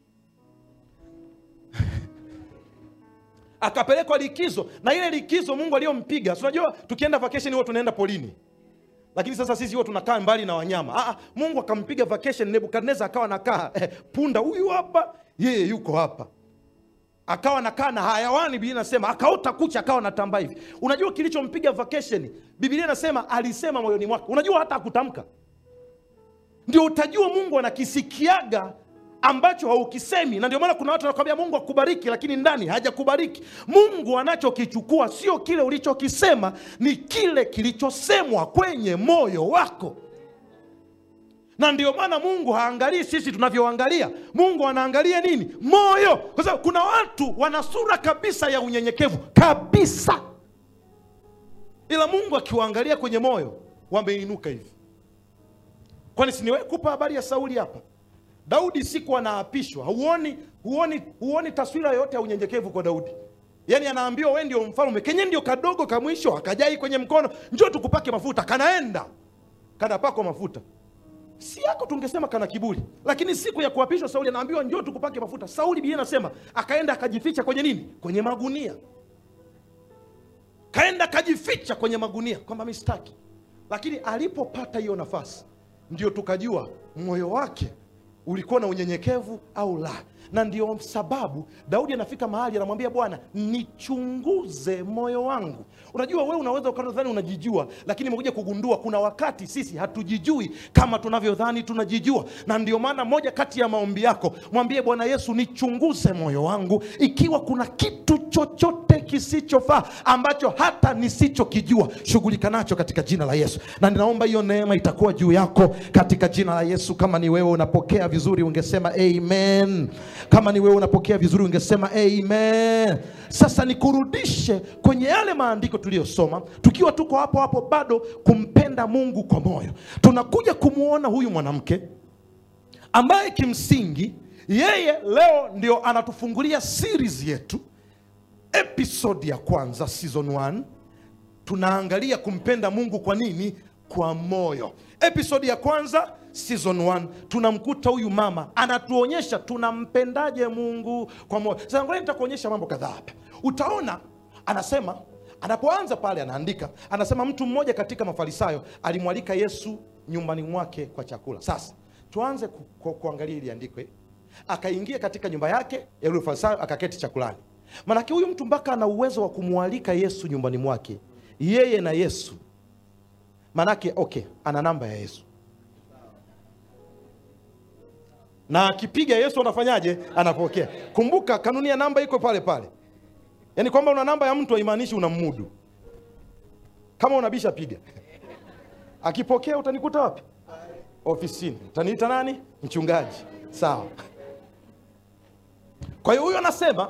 Akapelekwa likizo, na ile likizo Mungu aliyompiga. Unajua tukienda vacation huwa tunaenda polini, lakini sasa sisi huwa tunakaa mbali na wanyama. Ah, Mungu akampiga vacation Nebukadneza, akawa nakaa eh, punda huyu hapa, yeye yuko hapa. Akawa nakaa na hayawani, Biblia inasema akaota kucha, akawa natamba hivi. Unajua kilichompiga vacation? Biblia inasema alisema moyoni mwake. Unajua hata akutamka. Ndio utajua Mungu anakisikiaga ambacho haukisemi. Na ndio maana kuna watu wanakuambia Mungu akubariki, lakini ndani hajakubariki. Mungu anachokichukua sio kile ulichokisema, ni kile kilichosemwa kwenye moyo wako. Na ndio maana Mungu haangalii sisi tunavyoangalia. Mungu anaangalia nini? Moyo. Kwa sababu kuna watu wana sura kabisa ya unyenyekevu kabisa, ila Mungu akiwaangalia kwenye moyo wameinuka hivi. Kwani si niwe kupa habari ya Sauli hapa? Daudi siku anaapishwa, huoni huoni huoni taswira yote ya unyenyekevu kwa Daudi. Yaani anaambiwa wewe ndio mfalme, kenye ndio kadogo ka mwisho, akajai kwenye mkono, njoo tukupake mafuta, kanaenda kanapakwa mafuta. Si yako tungesema kana kiburi. Lakini siku ya kuapishwa Sauli anaambiwa njoo tukupake mafuta. Sauli Biblia inasema akaenda akajificha kwenye nini? Kwenye magunia. Kaenda akajificha kwenye magunia kwamba mimi sitaki. Lakini alipopata hiyo nafasi ndio tukajua moyo wake ulikuwa na unyenyekevu au la. Na ndio sababu Daudi anafika mahali anamwambia Bwana, nichunguze moyo wangu. Unajua wewe unaweza ukadhani unajijua, lakini umekuja kugundua kuna wakati sisi hatujijui kama tunavyodhani tunajijua. Na ndio maana moja kati ya maombi yako, mwambie Bwana Yesu, nichunguze moyo wangu, ikiwa kuna kitu chochote kisichofaa ambacho hata nisichokijua, shughulika nacho katika jina la Yesu. Na ninaomba hiyo neema itakuwa juu yako katika jina la Yesu. Kama ni wewe unapokea vizuri ungesema amen. Kama ni wewe unapokea vizuri ungesema amen. Sasa nikurudishe kwenye yale maandiko tuliyosoma, tukiwa tuko hapo hapo bado kumpenda Mungu kwa moyo. Tunakuja kumuona huyu mwanamke ambaye kimsingi yeye leo ndio anatufungulia series yetu. Episode ya kwanza season one tunaangalia kumpenda Mungu kwa nini? Kwa moyo. Episode ya kwanza season one tunamkuta huyu mama anatuonyesha tunampendaje Mungu kwa moyo. Sasa ngoja nitakuonyesha mambo kadhaa hapa. Utaona anasema, anapoanza pale anaandika, anasema mtu mmoja katika Mafarisayo alimwalika Yesu nyumbani mwake kwa chakula. Sasa tuanze ku, ku, kuangalia ile andiko hili. Akaingia katika nyumba yake ya yule Farisayo akaketi chakulani. Maana huyu mtu mpaka ana uwezo wa kumwalika Yesu nyumbani mwake, yeye na Yesu. Manake okay, ana namba ya Yesu. Na akipiga Yesu anafanyaje? Anapokea. Kumbuka kanuni ya namba iko pale pale. Yaani kwamba una namba ya mtu haimaanishi unammudu. Kama unabisha piga. Akipokea utanikuta wapi? Ofisini. Utaniita nani? Mchungaji. Sawa. Kwa hiyo huyo anasema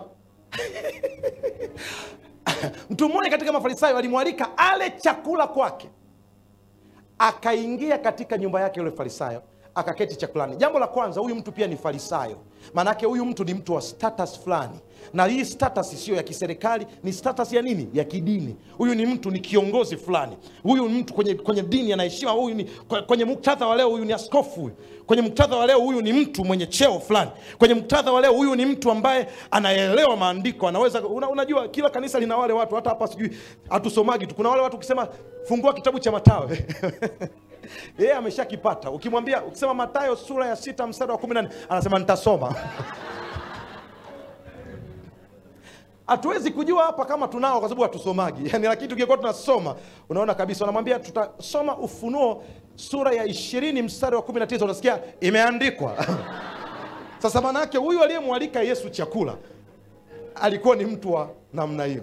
mtu mmoja katika Mafarisayo alimwalika ale chakula kwake. Akaingia katika nyumba yake yule Farisayo, akaketi chakulani. Jambo la kwanza, huyu mtu pia ni Farisayo. Maana yake huyu mtu ni mtu wa status fulani. Na hii status sio ya kiserikali, ni status ya nini? Ya kidini. Huyu ni mtu, ni kiongozi fulani. Huyu ni mtu kwenye kwenye dini anaheshima. Huyu ni kwenye muktadha wa leo, huyu ni askofu huyu. Kwenye muktadha wa leo, huyu ni mtu mwenye cheo fulani. Kwenye muktadha wa leo, huyu ni mtu ambaye anaelewa maandiko, anaweza una, unajua kila kanisa lina wale watu, hata hapa sijui hatusomagi tu. Kuna wale watu ukisema fungua kitabu cha Mathayo. Yeye ameshakipata. Ukimwambia ukisema Mathayo sura ya sita mstari wa kumi na nne anasema nitasoma. Hatuwezi kujua hapa kama tunao kwa sababu hatusomagi. Yaani lakini tungekuwa tunasoma, unaona kabisa wanamwambia tutasoma Ufunuo sura ya ishirini mstari wa kumi na tisa, unasikia imeandikwa. Sasa maana yake huyu aliyemwalika Yesu chakula alikuwa ni mtu wa namna hiyo.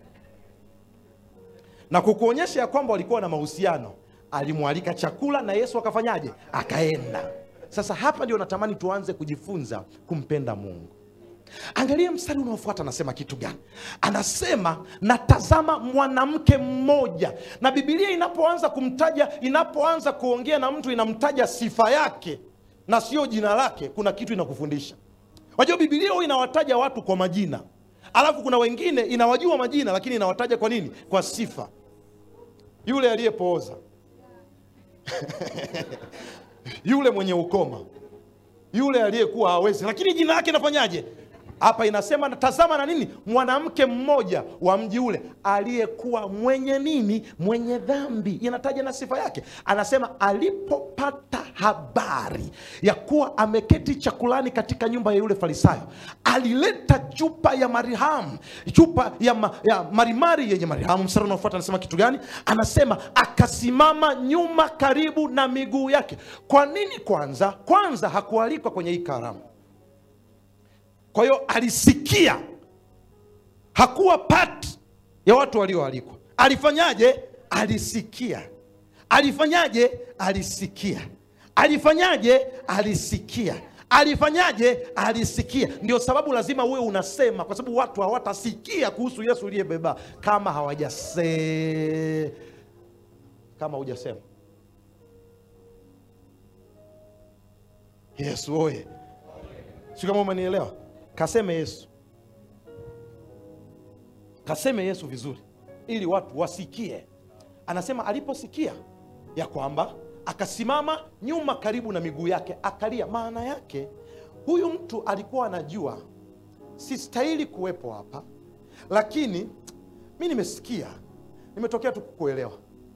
Na kukuonyesha ya kwamba walikuwa na mahusiano, alimwalika chakula na Yesu akafanyaje? Akaenda. Sasa hapa ndio natamani tuanze kujifunza kumpenda Mungu. Angalia mstari unaofuata, anasema kitu gani? Anasema natazama mwanamke mmoja. Na Biblia inapoanza kumtaja, inapoanza kuongea na mtu, inamtaja sifa yake na sio jina lake. Kuna kitu inakufundisha. Wajua Biblia huwa inawataja watu kwa majina, alafu kuna wengine inawajua majina lakini inawataja kwa nini? Kwa sifa. Yule aliyepooza yule mwenye ukoma, yule aliyekuwa hawezi, lakini jina lake inafanyaje? Hapa inasema natazama na nini? Mwanamke mmoja wa mji ule aliyekuwa mwenye nini? Mwenye dhambi. Inataja na sifa yake. Anasema alipopata habari ya kuwa ameketi chakulani katika nyumba ya yule Farisayo, alileta chupa ya marihamu, chupa ya, ma, ya marimari yenye marihamu. Mstari unaofuata anasema kitu gani? Anasema akasimama nyuma karibu na miguu yake. Kwa nini kwanza? Kwanza hakualikwa kwenye hii karamu. Kwa hiyo alisikia, hakuwa part ya watu walioalikwa. Alifanyaje? Alisikia. Alifanyaje? Alisikia. Alifanyaje? Alisikia. Alifanyaje? Alisikia. Ndio sababu lazima uwe unasema, kwa sababu watu hawatasikia kuhusu Yesu aliyebeba kama hawajase kama hujasema. Yesu oye. Sio kama umenielewa? Kaseme Yesu. Kaseme Yesu vizuri ili watu wasikie. Anasema aliposikia ya kwamba akasimama nyuma karibu na miguu yake akalia. Maana yake huyu mtu alikuwa anajua sistahili kuwepo hapa, lakini mimi nimesikia, nimetokea tu kukuelewa.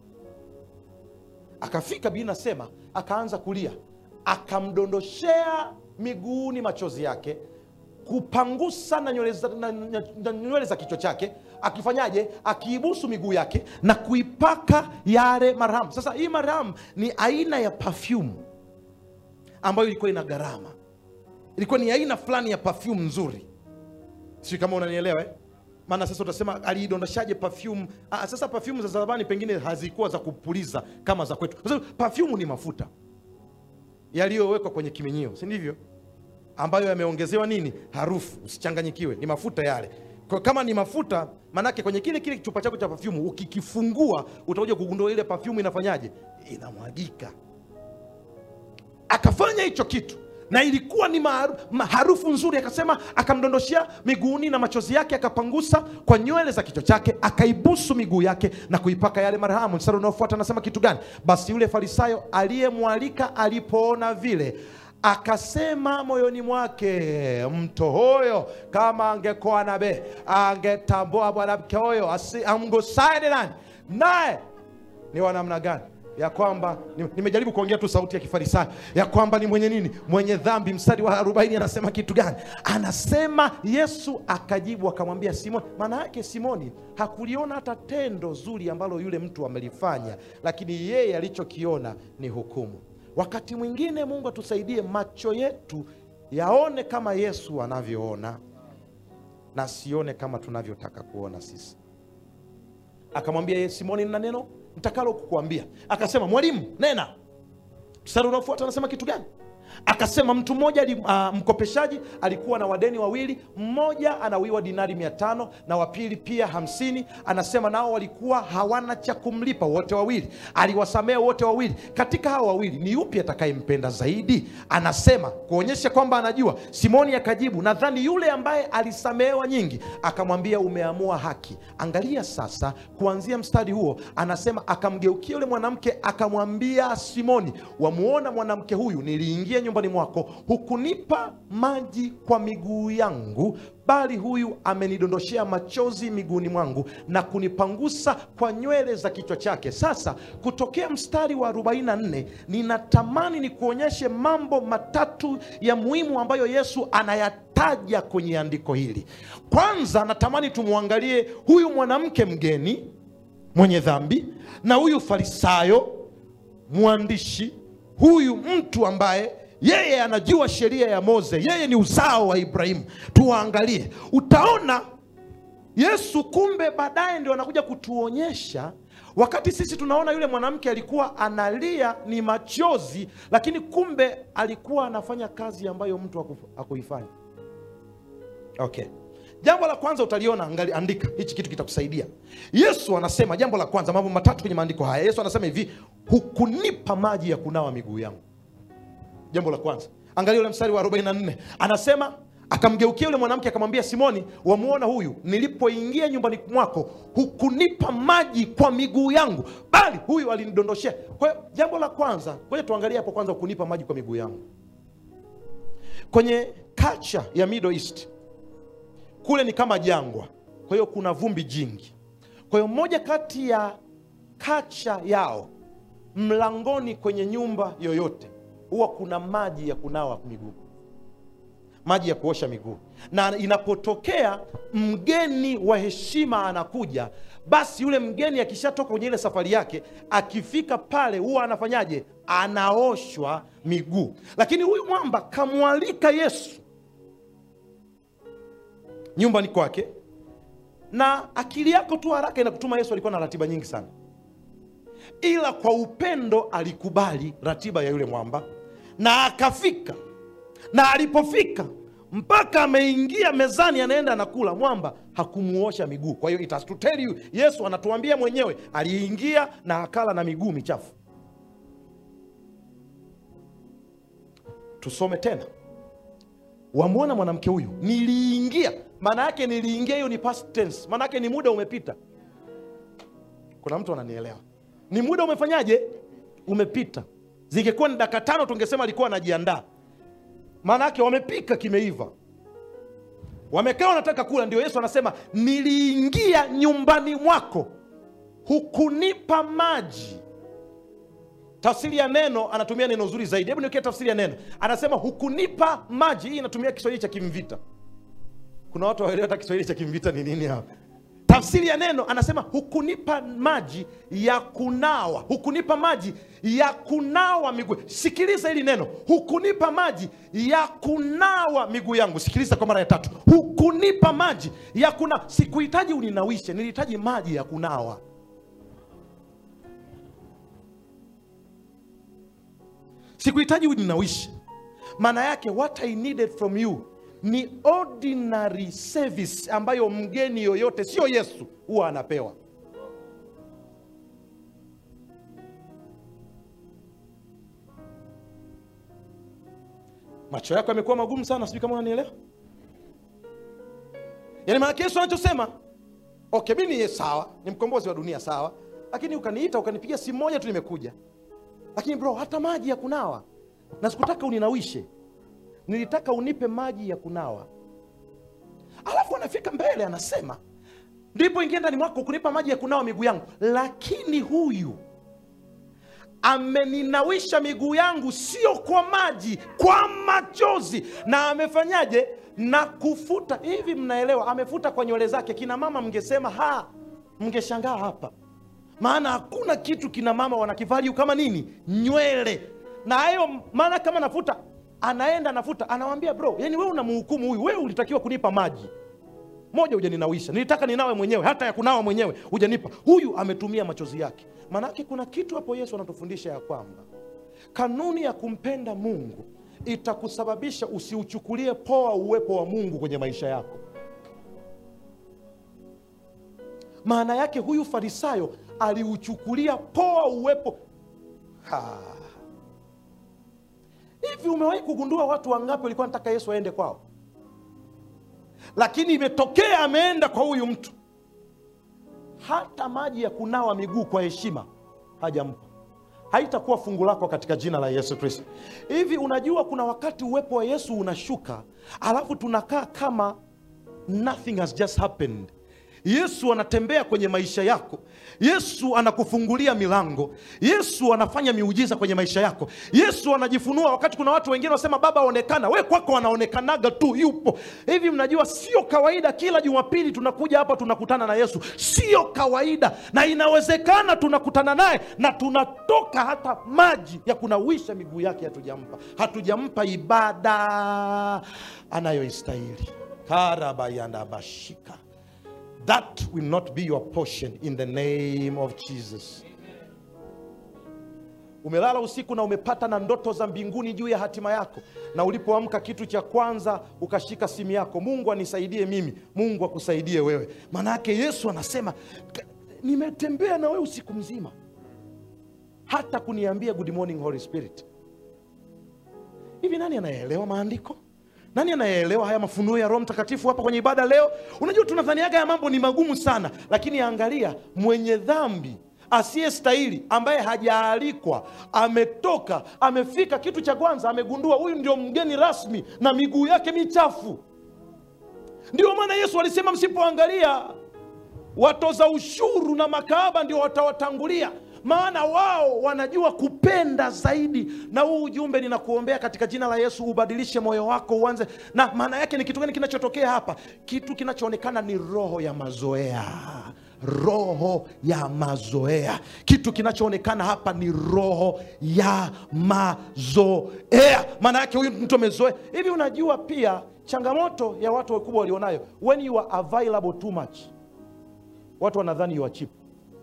Akafika Biblia inasema akaanza kulia, akamdondoshea miguuni machozi yake, kupangusa na nywele za, na, na, na nywele za kichwa chake, akifanyaje? Akiibusu miguu yake na kuipaka yale marhamu. Sasa hii marhamu ni aina ya perfume ambayo ilikuwa ina gharama. Ilikuwa ni aina fulani ya perfume nzuri. Sio kama unanielewa eh? Maana sasa utasema aliidondoshaje perfume? Ah, sasa perfume za zamani pengine hazikuwa za kupuliza kama za kwetu. Kwa sababu perfume ni mafuta yaliyowekwa kwenye kimenyeo, si ndivyo? Ambayo yameongezewa nini? Harufu. Usichanganyikiwe, ni mafuta yale. Kwa kama ni mafuta, manake kwenye kile kile chupa chako cha perfume ukikifungua utakuja kugundua ile perfume inafanyaje? Inamwagika. Akafanya hicho kitu na ilikuwa ni harufu nzuri. Akasema akamdondoshia miguuni na machozi yake, akapangusa kwa nywele za kichwa chake, akaibusu miguu yake na kuipaka yale marhamu. Mstari unaofuata anasema kitu gani? Basi yule Farisayo aliyemwalika alipoona vile, akasema moyoni mwake, mtu huyo kama angekuwa nabii angetambua mwanamke huyo amgusaye nani, naye ni wa namna gani, ya kwamba nimejaribu kuongea tu sauti ya Kifarisayo, ya kwamba ni mwenye nini? Mwenye dhambi. Mstari wa arobaini anasema kitu gani? Anasema Yesu akajibu akamwambia Simoni. Maana yake Simoni hakuliona hata tendo zuri ambalo yule mtu amelifanya, lakini yeye alichokiona ni hukumu. Wakati mwingine Mungu atusaidie macho yetu yaone kama Yesu anavyoona na sione kama tunavyotaka kuona sisi. Akamwambia yeye, Simoni, nina neno nitakalo kukuambia. Akasema, mwalimu, nena. Mstari unaofuata anasema kitu gani? Akasema, mtu mmoja uh, mkopeshaji alikuwa na wadeni wawili, mmoja anawiwa dinari mia tano na wapili pia hamsini. Anasema nao walikuwa hawana cha kumlipa wote wawili, aliwasamea wote wawili. Katika hao wawili ni yupi atakayempenda zaidi? Anasema kuonyesha kwamba anajua. Simoni akajibu, nadhani yule ambaye alisamehewa nyingi. Akamwambia, umeamua haki. Angalia sasa kuanzia mstari huo, anasema akamgeukia yule mwanamke akamwambia, Simoni, wamuona mwanamke huyu? Niliingia nyumbani mwako, hukunipa maji kwa miguu yangu, bali huyu amenidondoshea machozi miguuni mwangu na kunipangusa kwa nywele za kichwa chake. Sasa kutokea mstari wa arobaini na nne ninatamani ni kuonyeshe mambo matatu ya muhimu ambayo Yesu anayataja kwenye andiko hili. Kwanza natamani tumwangalie huyu mwanamke mgeni mwenye dhambi na huyu Farisayo mwandishi, huyu mtu ambaye yeye anajua sheria ya Mose, yeye ni uzao wa Ibrahimu. Tuangalie, utaona Yesu kumbe baadaye ndio anakuja kutuonyesha, wakati sisi tunaona yule mwanamke alikuwa analia ni machozi, lakini kumbe alikuwa anafanya kazi ambayo mtu hakuifanya. Okay. Jambo la kwanza utaliona, angalia, andika hichi kitu kitakusaidia. Yesu anasema jambo la kwanza, mambo matatu kwenye maandiko haya. Yesu anasema hivi, hukunipa maji ya kunawa miguu yangu. Jambo la kwanza, angalia ule mstari wa arobaini na nne. Anasema akamgeukia yule mwanamke akamwambia, Simoni, wamuona huyu? Nilipoingia nyumbani mwako, hukunipa maji kwa miguu yangu, bali huyu alinidondoshea. Kwa hiyo jambo la kwanza, ngoja tuangalie hapo kwanza, hukunipa maji kwa miguu yangu. Kwenye culture ya Middle East, kule ni kama jangwa, kwa hiyo kuna vumbi jingi. Kwa hiyo moja kati ya culture yao, mlangoni kwenye nyumba yoyote huwa kuna maji ya kunawa miguu, maji ya kuosha miguu. Na inapotokea mgeni wa heshima anakuja, basi yule mgeni akishatoka kwenye ile safari yake, akifika pale huwa anafanyaje? Anaoshwa miguu. Lakini huyu mwamba kamwalika Yesu nyumbani kwake, na akili yako tu haraka inakutuma Yesu alikuwa na ratiba nyingi sana, ila kwa upendo alikubali ratiba ya yule mwamba na akafika. Na alipofika mpaka ameingia mezani anaenda anakula, mwamba hakumuosha miguu. Kwa hiyo it has to tell you, Yesu anatuambia mwenyewe aliingia na akala na miguu michafu. Tusome tena. Wamuona mwanamke huyu? Niliingia. Maana yake niliingia, hiyo ni past tense. Maana yake ni muda umepita. Kuna mtu ananielewa? Ni muda umefanyaje? Umepita. Zingekuwa ni dakika tano tungesema alikuwa anajiandaa. Maana yake wamepika, kimeiva, wamekaa wanataka kula. Ndio Yesu anasema niliingia nyumbani mwako, hukunipa maji. Tafsiri ya neno anatumia neno zuri zaidi. Hebu niwekee tafsiri ya neno. Anasema hukunipa maji. Hii inatumia Kiswahili cha Kimvita. Kuna watu waelewa hata Kiswahili cha Kimvita ni nini hapa. Tafsiri ya neno anasema hukunipa maji ya kunawa. Hukunipa maji ya kunawa miguu. Sikiliza hili neno, hukunipa maji ya kunawa miguu yangu. Sikiliza kwa mara ya tatu, hukunipa maji ya kunawa. Sikuhitaji uninawishe, nilihitaji maji ya kunawa. Sikuhitaji uninawishe. Maana yake what I needed from you ni ordinary service ambayo mgeni yoyote, sio Yesu, huwa anapewa. Macho yako yamekuwa magumu sana, sijui kama unanielewa. Yaani maana Yesu anachosema, okay, mimi ni sawa, ni mkombozi wa dunia sawa, lakini ukaniita ukanipigia simu moja tu nimekuja. Lakini bro, hata maji ya kunawa na sikutaka uninawishe, nilitaka unipe maji ya kunawa. Alafu anafika mbele anasema, ndipo ingia ndani mwako kunipa maji ya kunawa miguu yangu, lakini huyu ameninawisha miguu yangu sio kwa maji, kwa machozi. Na amefanyaje? Na kufuta. Hivi mnaelewa? Amefuta kwa nywele zake. Kina mama mngesema ha, mngeshangaa hapa, maana hakuna kitu kina mama wanakivalue kama nini? Nywele. Na hayo maana kama nafuta, anaenda nafuta, anamwambia bro, yani wewe unamhukumu huyu, wewe ulitakiwa kunipa maji. moja hujaninawisha, nilitaka ninawe mwenyewe, hata ya kunawa mwenyewe hujanipa. Huyu ametumia machozi yake. Maanake kuna kitu hapo Yesu anatufundisha ya kwamba kanuni ya kumpenda Mungu itakusababisha usiuchukulie poa uwepo wa Mungu kwenye maisha yako. Maana yake huyu Farisayo aliuchukulia poa uwepo. Ha. Hivi umewahi kugundua watu wangapi walikuwa wanataka Yesu aende kwao, lakini imetokea ameenda kwa huyu mtu, hata maji ya kunawa miguu kwa heshima hajampa. Haitakuwa fungu lako katika jina la Yesu Kristo. Hivi unajua kuna wakati uwepo wa Yesu unashuka, alafu tunakaa kama nothing has just happened. Yesu anatembea kwenye maisha yako. Yesu anakufungulia milango. Yesu anafanya miujiza kwenye maisha yako. Yesu anajifunua wakati kuna watu wengine wasema baba aonekana, we kwako wanaonekanaga tu, yupo. Hivi mnajua sio kawaida kila Jumapili tunakuja hapa tunakutana na Yesu. Sio kawaida, na inawezekana tunakutana naye na tunatoka hata maji ya kunawisha miguu yake hatujampa. Hatujampa ibada anayoistahili. Karabayanda bashika. That will not be your portion in the name of Jesus. Umelala usiku na umepata na ndoto za mbinguni juu ya hatima yako, na ulipoamka kitu cha kwanza ukashika simu yako, Mungu anisaidie mimi, Mungu akusaidie wewe. Maana yake Yesu anasema nimetembea na wewe usiku mzima, hata kuniambia good morning Holy Spirit. Hivi nani anayeelewa maandiko? Nani anayeelewa haya mafunuo ya Roho Mtakatifu hapa kwenye ibada leo? Unajua tunadhaniaga ya mambo ni magumu sana, lakini angalia, mwenye dhambi asiyestahili ambaye hajaalikwa ametoka, amefika, kitu cha kwanza amegundua huyu ndio mgeni rasmi na miguu yake michafu. Ndio maana Yesu alisema msipoangalia, watoza ushuru na makahaba ndio watawatangulia, maana wao wanajua kupenda zaidi. Na huu ujumbe ninakuombea katika jina la Yesu ubadilishe moyo wako, uanze. Na maana yake ni kitu gani kinachotokea hapa? Kitu kinachoonekana ni roho ya mazoea. Roho ya mazoea. Kitu kinachoonekana hapa ni roho ya mazoea. Maana yake huyu mtu amezoea. Hivi unajua pia changamoto ya watu wakubwa walionayo, when you are available too much, watu wanadhani you are cheap.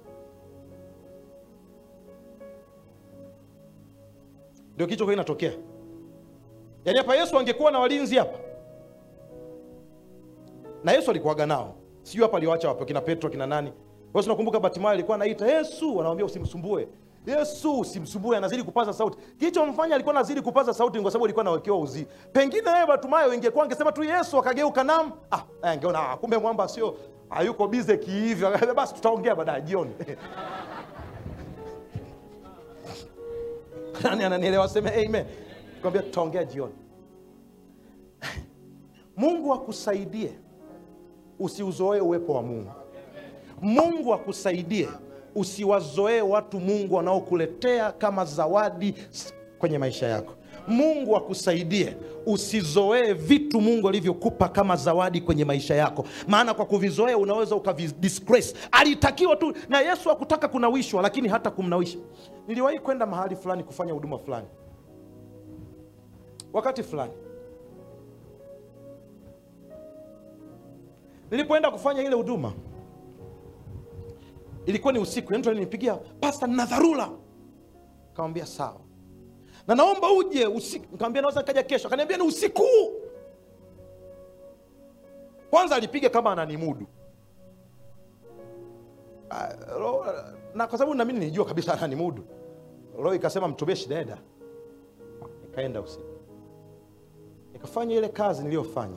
Ndio kicho kwa inatokea. Yaani hapa Yesu angekuwa na walinzi hapa, na Yesu alikuwaga nao, sio hapa aliwaacha wapo kina Petro kina nani. Wewe unakumbuka Bartimayo alikuwa anaita Yesu, anamwambia usimsumbue. Yesu usimsumbue, anazidi kupaza sauti. Kicho mfanya alikuwa anazidi kupaza sauti kwa sababu alikuwa anawekewa uzi. Pengine wewe Bartimayo ingekuwa angesema tu Yesu akageuka nam, ah angeona ah, kumbe mwamba sio hayuko busy kihivyo, basi tutaongea baadaye jioni. Nani ananielewa? Sema amen. Kwambia tutaongea jioni. Mungu akusaidie usiuzoee uwepo wa Mungu. Mungu akusaidie usiwazoee watu Mungu wanaokuletea kama zawadi kwenye maisha yako. Mungu akusaidie usizoee vitu Mungu alivyokupa kama zawadi kwenye maisha yako, maana kwa kuvizoea unaweza ukavidisgrace. Alitakiwa tu, na Yesu hakutaka kunawishwa, lakini hata kumnawisha. Niliwahi kwenda mahali fulani kufanya huduma fulani. Wakati fulani nilipoenda kufanya ile huduma, ilikuwa ni usiku. Mtu alinipigia, "Pastor, nina dharura." Akamwambia sawa, na naomba uje usiku. Nikamwambia naweza nikaja kesho. Akaniambia ni usiku. Kwanza alipiga kama ananimudu, na kwa sababu na mimi nilijua kabisa ananimudu, roho ikasema mtubie shida. Nikaenda usiku, nikafanya ile kazi niliyofanya.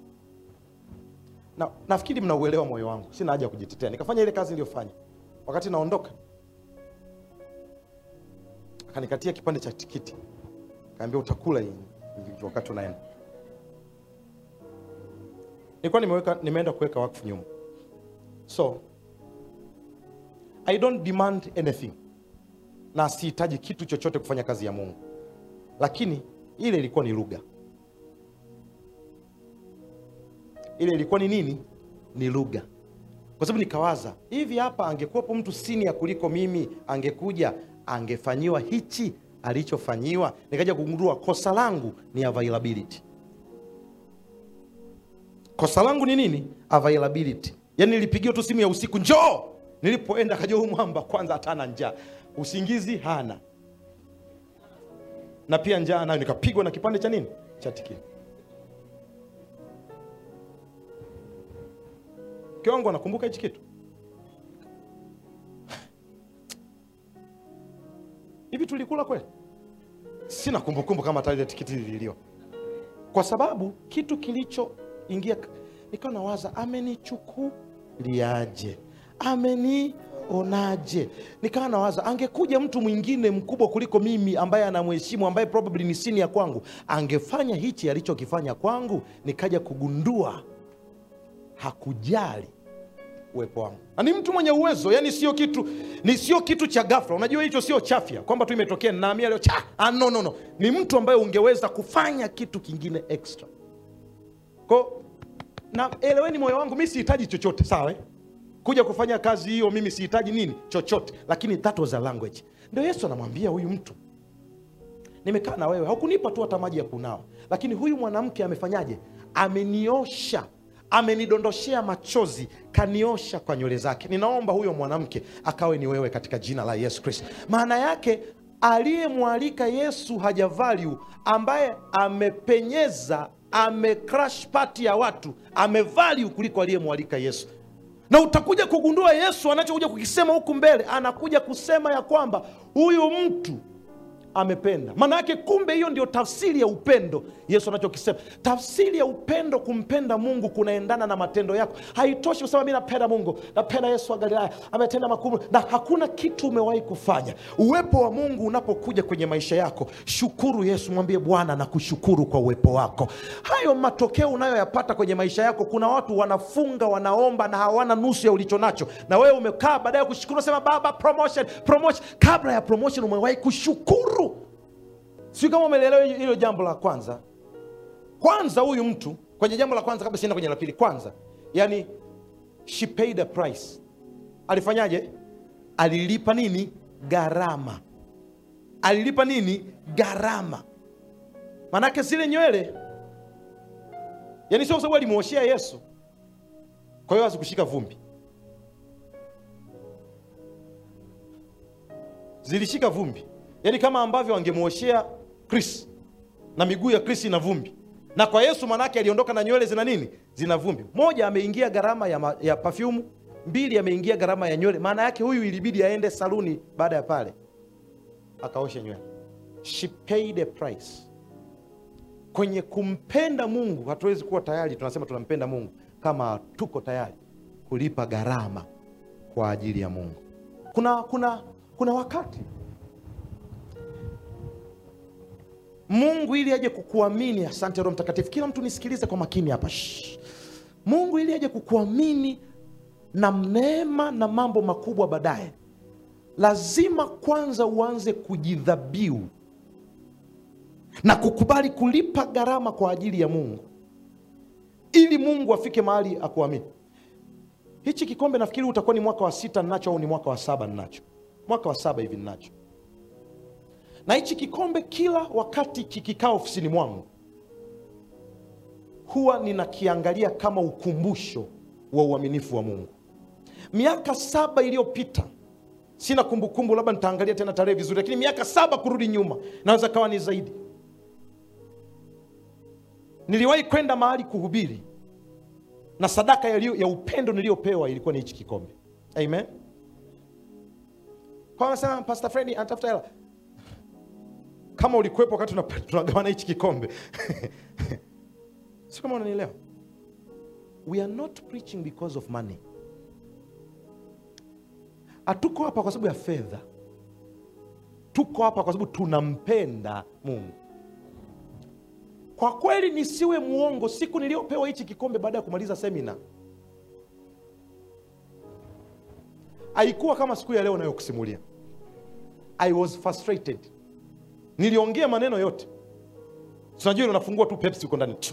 Na nafikiri mnauelewa moyo wangu, sina haja kujitetea. Nikafanya ile kazi niliyofanya. Wakati naondoka, akanikatia kipande cha tikiti, kaambia utakula hii wakati unaenda. Nilikuwa nimeweka nimeenda kuweka wakfu nyumba. So I don't demand anything, na sihitaji kitu chochote kufanya kazi ya Mungu. Lakini ile ilikuwa ni lugha. Ile ilikuwa ni nini? Ni lugha. Kwa sababu nikawaza, hivi hapa angekuwepo mtu senior kuliko mimi, angekuja angefanyiwa hichi alichofanyiwa. Nikaja kugundua kosa langu ni availability. Kosa langu ni nini? availability. Yaani nilipigiwa tu simu ya usiku, njoo. Nilipoenda akajua huyu mwamba kwanza hatana njaa, usingizi hana, na pia njaa nayo. Nikapigwa na kipande cha nini, cha tikiti. Mke wangu anakumbuka hichi kitu. Hivi tulikula kweli? Sina kumbukumbu kama hata ile tikiti lilio. Kwa sababu kitu kilichoingia, nikawa nawaza amenichukuliaje? Amenionaje? Nikawa nawaza angekuja mtu mwingine mkubwa kuliko mimi ambaye anamheshimu, ambaye probably ni senior kwangu, angefanya hichi alichokifanya kwangu. Nikaja kugundua hakujali uwepo wangu. Ni mtu mwenye uwezo, yani sio kitu, ni sio kitu cha ghafla. Unajua hicho sio chafya kwamba tu imetokea na mimi leo cha. Ah, no no no. Ni mtu ambaye ungeweza kufanya kitu kingine extra. Kwa na eleweni moyo wangu, mimi sihitaji chochote, sawa eh? Kuja kufanya kazi hiyo mimi sihitaji nini? Chochote. Lakini that was a language. Ndio Yesu anamwambia huyu mtu, nimekaa na wewe, haukunipa tu hata maji ya kunawa. Lakini huyu mwanamke amefanyaje? Ameniosha, amenidondoshea machozi, kaniosha kwa nywele zake. Ninaomba huyo mwanamke akawe ni wewe katika jina la Yesu Kristo. Maana yake aliyemwalika Yesu haja value, ambaye amepenyeza, amecrash party ya watu, amevalue kuliko aliyemwalika Yesu. Na utakuja kugundua Yesu anachokuja kukisema huku mbele, anakuja kusema ya kwamba huyu mtu amependa. Maana yake kumbe hiyo ndio tafsiri ya upendo. Yesu anachokisema, tafsiri ya upendo, kumpenda Mungu kunaendana na matendo yako. Haitoshi kusema mimi napenda Mungu, napenda Yesu wa Galilaya, ametenda makubwa, na hakuna kitu umewahi kufanya. Uwepo wa Mungu unapokuja kwenye maisha yako, shukuru Yesu, mwambie Bwana nakushukuru kwa uwepo wako. Hayo matokeo unayoyapata kwenye maisha yako, kuna watu wanafunga, wanaomba na hawana nusu ya ulicho nacho. Na wewe umekaa baada ya kushukuru unasema Baba promotion, promotion. Kabla ya promotion umewahi kushukuru. Sio kama umeelewa hilo jambo la kwanza. Kwanza huyu mtu kwenye jambo la kwanza, kabla sienda kwenye la pili, kwanza yani she paid a price. Alifanyaje? Alilipa nini? Gharama. Alilipa nini? Gharama. Manake zile nywele, yani sio sababu alimuoshea Yesu kwa hiyo asikushika vumbi. Zilishika vumbi. Yani kama ambavyo angemuoshea Chris na miguu ya Chris ina vumbi, na kwa Yesu manake aliondoka na nywele zina nini? Zina vumbi. Moja, ameingia gharama ya, ya perfume. Mbili, ameingia gharama ya nywele. Maana yake huyu ilibidi aende saluni baada ya pale akaoshe nywele. She paid a price. Kwenye kumpenda Mungu hatuwezi kuwa tayari tunasema tunampenda Mungu kama tuko tayari kulipa gharama kwa ajili ya Mungu. Kuna kuna kuna wakati Mungu ili aje kukuamini, asante Roho Mtakatifu, kila mtu nisikilize kwa makini hapa. Shh. Mungu ili aje kukuamini na neema na mambo makubwa baadaye, lazima kwanza uanze kujidhabihu na kukubali kulipa gharama kwa ajili ya Mungu, ili Mungu afike mahali akuamini. Hichi kikombe nafikiri utakuwa ni mwaka wa sita ninacho, au ni mwaka wa saba ninacho. Mwaka wa saba hivi ninacho. Na hichi kikombe kila wakati kikikaa ofisini mwangu, huwa ninakiangalia kama ukumbusho wa uaminifu wa Mungu. Miaka saba iliyopita, sina kumbukumbu, labda nitaangalia tena tarehe vizuri, lakini miaka saba kurudi nyuma, naweza kawa ni zaidi. Niliwahi kwenda mahali kuhubiri, na sadaka ya, ya upendo niliyopewa ilikuwa ni hichi kikombe. Amen. Kwa sababu Pastor Freddy anatafuta hela. Kama ulikuwepo wakati tunagawana hichi kikombe. Sio kama unanielewa. We are not preaching because of money. Hatuko hapa kwa sababu ya fedha. Tuko hapa kwa sababu tunampenda Mungu. Kwa kweli nisiwe muongo, siku niliyopewa hichi kikombe baada ya kumaliza semina, haikuwa kama siku ya leo nayokusimulia. I was frustrated. Niliongea maneno yote. Unajua unafungua tu Pepsi uko ndani.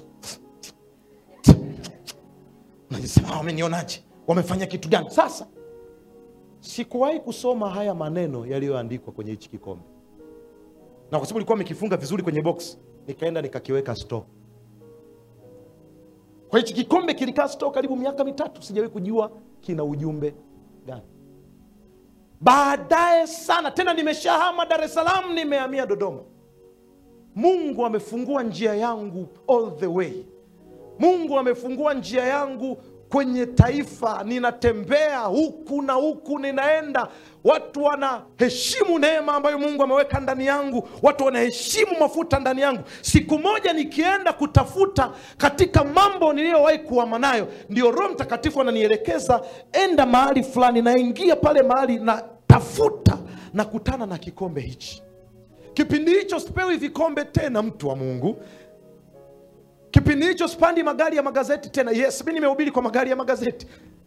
Unasema wamenionaje? Wamefanya kitu gani? Sasa sikuwahi kusoma haya maneno yaliyoandikwa kwenye hichi kikombe. Na kwa sababu ilikuwa nimekifunga vizuri kwenye box, nikaenda nikakiweka store. Kwa hiyo kikombe kilikaa store karibu miaka mitatu, sijawahi kujua kina ujumbe gani. Baadaye sana tena nimeshahama Dar es Salaam, nimehamia Dodoma. Mungu amefungua njia yangu all the way. Mungu amefungua njia yangu kwenye taifa, ninatembea huku na huku, ninaenda. Watu wanaheshimu neema ambayo Mungu ameweka ndani yangu. Watu wanaheshimu mafuta ndani yangu. Siku moja nikienda kutafuta katika mambo niliyowahi kuwa nayo, ndio Roho Mtakatifu ananielekeza, enda mahali fulani. Naingia pale mahali na tafuta, na kutana na kikombe hichi. Kipindi hicho sipewi vikombe tena, mtu wa Mungu. Kipindi hicho sipandi magari ya magazeti tena. Yes, mimi nimehubiri kwa magari ya magazeti.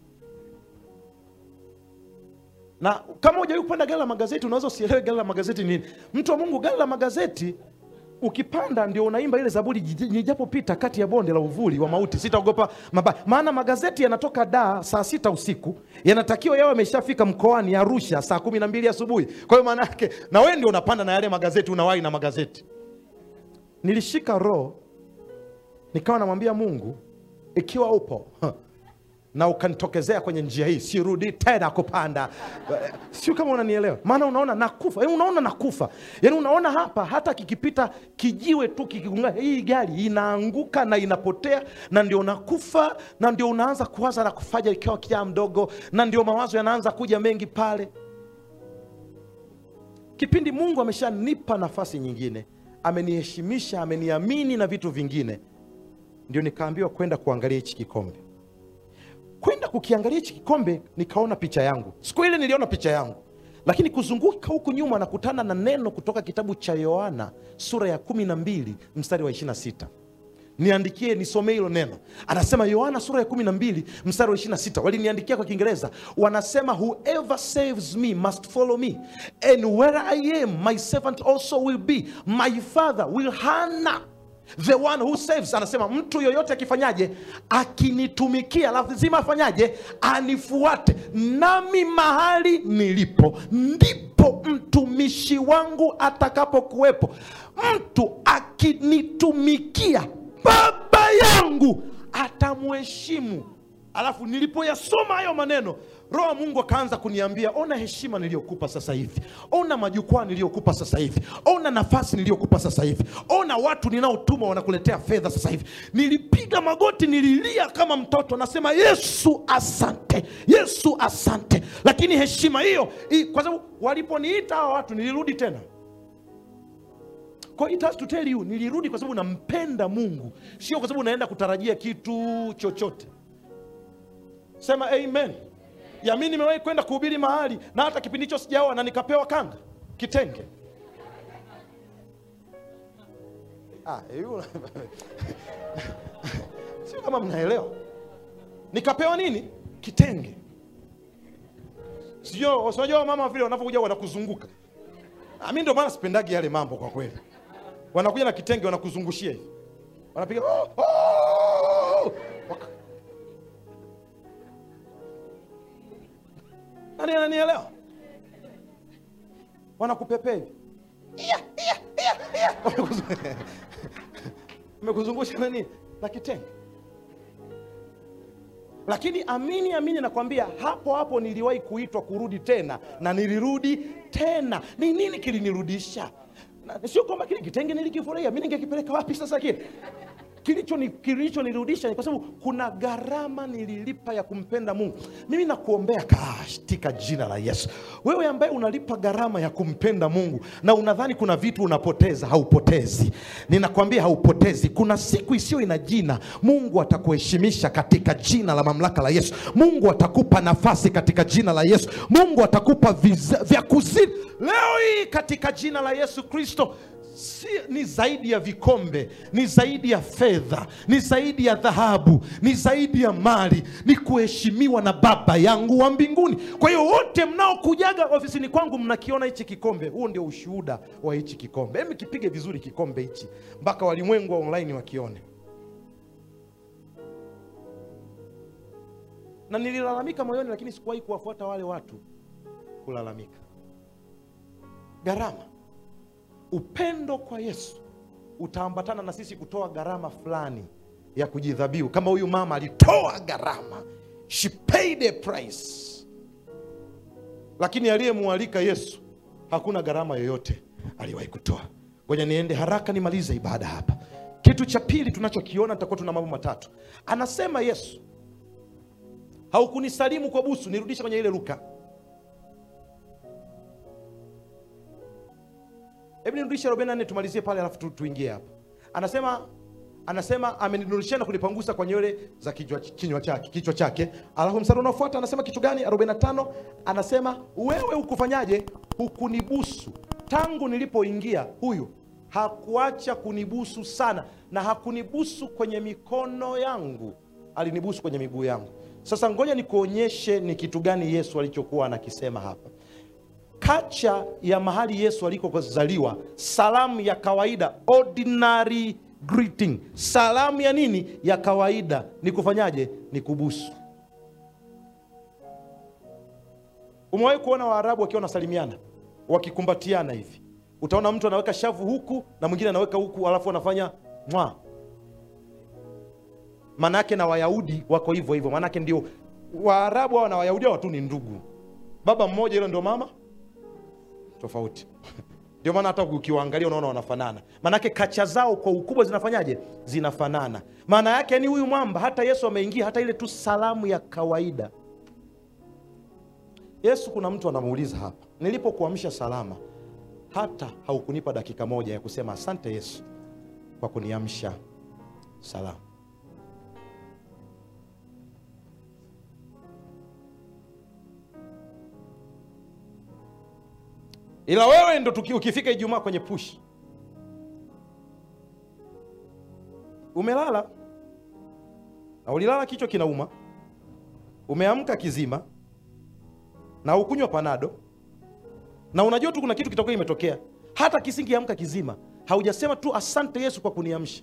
Na kama hujawahi kupanda gari la magazeti, unaweza usielewe gari la magazeti nini. Mtu wa Mungu, gari la magazeti ukipanda ndio unaimba ile Zaburi, nijapopita kati ya bonde la uvuli wa mauti sitaogopa mabaya. Maana magazeti yanatoka Dar saa sita usiku, yanatakiwa yawe yameshafika mkoani Arusha saa kumi na mbili asubuhi. Kwa hiyo maana yake na wewe ndio unapanda na yale magazeti, unawahi na magazeti. Nilishika roho, nikawa namwambia Mungu, ikiwa upo na ukanitokezea kwenye njia hii, sirudi tena kupanda. Sio kama unanielewa. Maana unaona nakufa. Yaani unaona nakufa. Yaani unaona hapa hata kikipita kijiwe tu kikigunga, hii gari inaanguka na inapotea, na ndio nakufa, na ndio unaanza kuwaza na kufaja ikiwa kijana mdogo, na ndio mawazo yanaanza kuja mengi pale. Kipindi Mungu ameshanipa nafasi nyingine, ameniheshimisha, ameniamini na vitu vingine, ndio nikaambiwa kwenda kuangalia hichi kikombe. Kwenda kukiangalia hichi kikombe, nikaona picha yangu. Siku ile niliona picha yangu. Lakini kuzunguka huku nyuma nakutana na neno kutoka kitabu cha Yohana sura ya kumi na mbili mstari wa ishirini na sita. Niandikie, nisome hilo neno. Anasema Yohana sura ya kumi na mbili mstari wa ishirini na sita. Waliniandikia kwa Kiingereza. Wanasema whoever saves me must follow me, and where I am my servant also will be. My Father will honor the one who saves. Anasema mtu yoyote akifanyaje, akinitumikia lazima afanyaje, anifuate. Nami mahali nilipo ndipo mtumishi wangu atakapokuwepo. Mtu akinitumikia, Baba yangu atamheshimu. Alafu nilipoyasoma hayo maneno, Roho wa Mungu akaanza kuniambia, ona heshima niliyokupa sasa hivi. Ona majukwaa niliyokupa sasa hivi. Ona nafasi niliyokupa sasa hivi. Ona watu ninaotuma wanakuletea fedha sasa hivi. Nilipiga magoti, nililia kama mtoto, nasema Yesu asante. Yesu asante. Lakini heshima hiyo, kwa sababu waliponiita hawa watu nilirudi tena. Kwa it has to tell you, nilirudi kwa sababu nampenda Mungu, sio kwa sababu naenda kutarajia kitu chochote. Sema amen. Ya mimi nimewahi kwenda kuhubiri mahali, na hata kipindi hicho sijaoa, na nikapewa kanga, kitenge. Ah, hiyo sio kama mnaelewa. Nikapewa nini? Kitenge. Sio, unajua mama vile wanapokuja wanakuzunguka. Ah, mimi ndio maana sipendagi yale mambo kwa kweli. Wanakuja na kitenge wanakuzungushia hivi. Wanapiga oh, oh! Nani ananielewa? Wanakupepea hivi. Iya, iya, iya, iya. Umekuzungusha na nini? Na kitenge. Lakini amini amini nakwambia, hapo hapo niliwahi kuitwa kurudi tena, na nilirudi tena. Ni nini kilinirudisha? Sio kwamba kile kitenge nilikifurahia, mimi ningekipeleka wapi sasa kile? Kilicho ni kilicho nirudisha ni kwa sababu kuna gharama nililipa ya kumpenda Mungu. Mimi nakuombea katika jina la Yesu, wewe ambaye unalipa gharama ya kumpenda Mungu na unadhani kuna vitu unapoteza, haupotezi. Ninakwambia haupotezi. Kuna siku isiyo ina jina, Mungu atakuheshimisha katika jina la mamlaka la Yesu. Mungu atakupa nafasi katika jina la Yesu. Mungu atakupa vya kuzidi leo hii katika jina la Yesu Kristo. Si, ni zaidi ya vikombe, ni zaidi ya fedha, ni zaidi ya dhahabu, ni zaidi ya mali, ni kuheshimiwa na Baba yangu wa mbinguni. Kwa hiyo wote mnaokujaga ofisini kwangu mnakiona hichi kikombe, huo ndio ushuhuda wa hichi kikombe. Hebu kipige vizuri kikombe hichi mpaka walimwengu wa online wakione. Na nililalamika moyoni, lakini sikuwahi kuwafuata wale watu kulalamika. Gharama. Upendo kwa Yesu utaambatana na sisi kutoa gharama fulani ya kujidhabihu. Kama huyu mama alitoa gharama, she paid a price. Lakini aliyemualika Yesu hakuna gharama yoyote aliwahi kutoa. Ngoja niende haraka nimalize ibada hapa. Kitu cha pili tunachokiona, tutakuwa tuna mambo matatu. Anasema Yesu, haukunisalimu kwa busu. Nirudisha kwenye ile Luka. Hebu nirudishe arobaini na nne tumalizie pale alafu tu, tuingie hapa. Anasema anasema amenirudishia na kunipangusa kwa nywele za kichwa kinywa chake, kichwa chake. Alafu mstari unaofuata anasema kitu gani? arobaini na tano anasema wewe ukufanyaje? Hukunibusu. Tangu nilipoingia huyu hakuacha kunibusu sana, na hakunibusu kwenye mikono yangu, alinibusu kwenye miguu yangu. Sasa ngoja nikuonyeshe ni kitu gani Yesu alichokuwa anakisema hapa. Kacha ya mahali Yesu alikozaliwa, salamu ya kawaida, ordinary greeting, salamu ya nini? Ya kawaida. Ni kufanyaje? Ni kubusu. Umewahi kuona Waarabu wakiwa wanasalimiana, wakikumbatiana hivi? Utaona mtu anaweka shavu huku na mwingine anaweka huku, alafu anafanya mwa. Manake na Wayahudi wako hivyo hivyo. Manake ndio Waarabu hao na Wayahudi hao tu ni ndugu, baba mmoja, ile ndio mama tofauti. Ndio maana hata ukiwaangalia unaona wanafanana. Manake kacha zao kwa ukubwa zinafanyaje? Zinafanana. Maana yake ni huyu mwamba, hata Yesu ameingia, hata ile tu salamu ya kawaida. Yesu, kuna mtu anamuuliza hapa, nilipokuamsha salama, hata haukunipa dakika moja ya kusema asante Yesu kwa kuniamsha salama. Ila wewe ndo ukifika Ijumaa kwenye push, umelala na ulilala kichwa kinauma, umeamka kizima na ukunywa panado, na unajua tu kuna kitu kitakuwa imetokea. Hata kisingeamka kizima, haujasema tu asante Yesu kwa kuniamsha.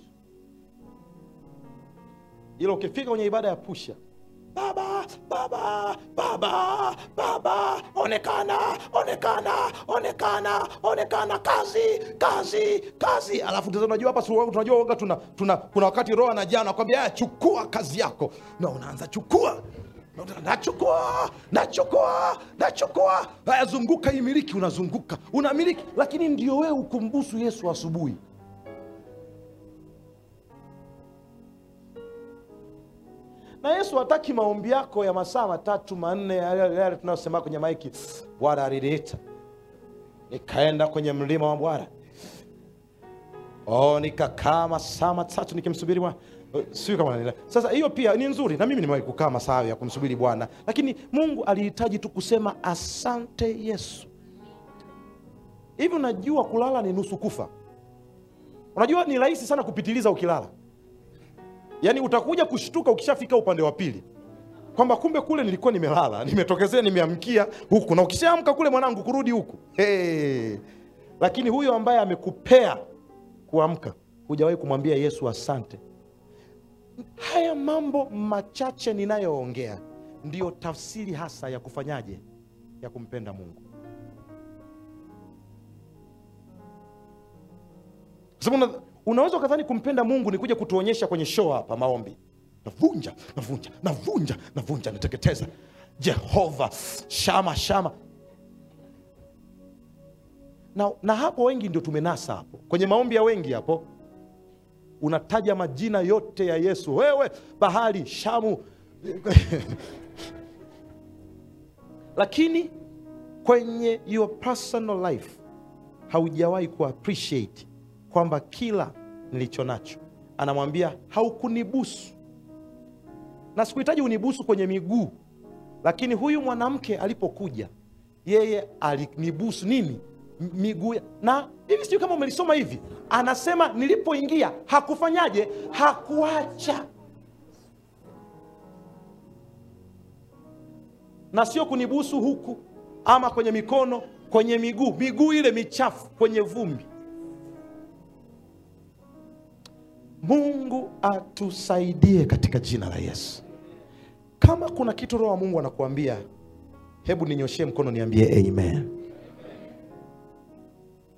Ila ukifika kwenye ibada ya pusha, baba baba baba baba, onekana onekana onekana onekana, kazi kazi kazi. Alafu unajua hapa, tunajua wanga tuna, tuna kuna wakati roho anajaa anakuambia chukua kazi yako, na unaanza chukua nachukua nachukua nachukua, haya zunguka imiliki, unazunguka unamiliki, lakini ndio wewe ukumbusu Yesu asubuhi. Na Yesu hataki maombi yako ya masaa matatu manne yale tunayosema kwenye maiki, Bwana aliniita nikaenda kwenye mlima wa Bwana, oh nikakaa masaa matatu nikimsubiri Bwana. Sio kama nila. Sasa hiyo pia ni nzuri, na mimi nimewahi kukaa masaa ya kumsubiri Bwana, lakini Mungu alihitaji tu kusema asante Yesu. Hivi unajua kulala ni nusu kufa? Unajua ni rahisi sana kupitiliza ukilala. Yaani utakuja kushtuka ukishafika upande wa pili, kwamba kumbe kule nilikuwa nimelala, nimetokezea nimeamkia huku, na ukishaamka kule mwanangu kurudi huku. Hey. Lakini huyo ambaye amekupea kuamka, hujawahi kumwambia Yesu asante. Haya mambo machache ninayoongea ndiyo tafsiri hasa ya kufanyaje, ya kumpenda Mungu. Sababu unaweza ukadhani kumpenda Mungu ni kuja kutuonyesha kwenye show hapa maombi. Navunja, navunja, navunja, navunja, nateketeza. Jehova, shama, shama. Na, na hapo wengi ndio tumenasa hapo. Kwenye maombi ya wengi hapo, unataja majina yote ya Yesu. Wewe, bahari, Shamu. Lakini kwenye your personal life haujawahi ku appreciate kwamba kila nilicho nacho, anamwambia haukunibusu. Na sikuhitaji unibusu kwenye miguu, lakini huyu mwanamke alipokuja, yeye alinibusu nini? Miguu. Na hivi sio kama umelisoma hivi, anasema nilipoingia hakufanyaje? Hakuacha. Na sio kunibusu huku ama kwenye mikono, kwenye miguu, miguu ile michafu, kwenye vumbi. Mungu atusaidie katika jina la Yesu. Kama kuna kitu Roho wa Mungu anakuambia, hebu ninyoshie mkono niambie amen.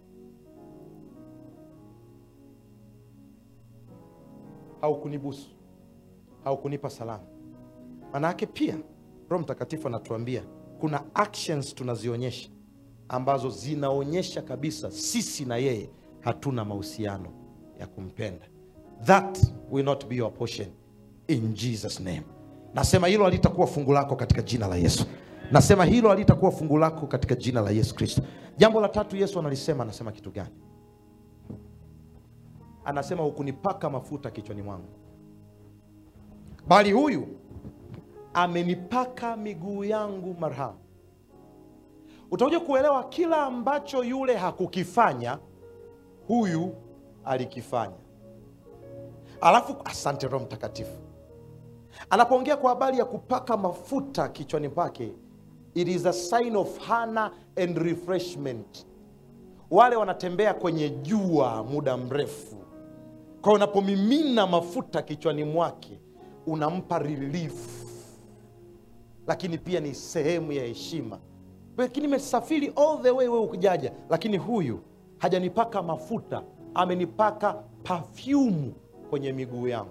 Haukunibusu. haukunipa salama. Maana yake pia Roho Mtakatifu anatuambia kuna actions tunazionyesha ambazo zinaonyesha kabisa sisi na yeye hatuna mahusiano ya kumpenda. That will not be your portion in Jesus name. Nasema hilo halitakuwa fungu lako katika jina la Yesu. Nasema hilo halitakuwa fungu lako katika jina la Yesu Kristo. Jambo la tatu Yesu analisema, anasema kitu gani? Anasema hukunipaka mafuta kichwani mwangu, bali huyu amenipaka miguu yangu marhamu. Utakuja kuelewa kila ambacho yule hakukifanya, huyu alikifanya. Alafu asante Roho Mtakatifu anapoongea kwa habari ya kupaka mafuta kichwani pake, it is a sign of honor and refreshment. Wale wanatembea kwenye jua muda mrefu, kwa unapomimina mafuta kichwani mwake unampa relief, lakini pia ni sehemu ya heshima. Lakini nimesafiri all the way wewe ukujaja, lakini huyu hajanipaka mafuta, amenipaka perfume kwenye miguu yangu.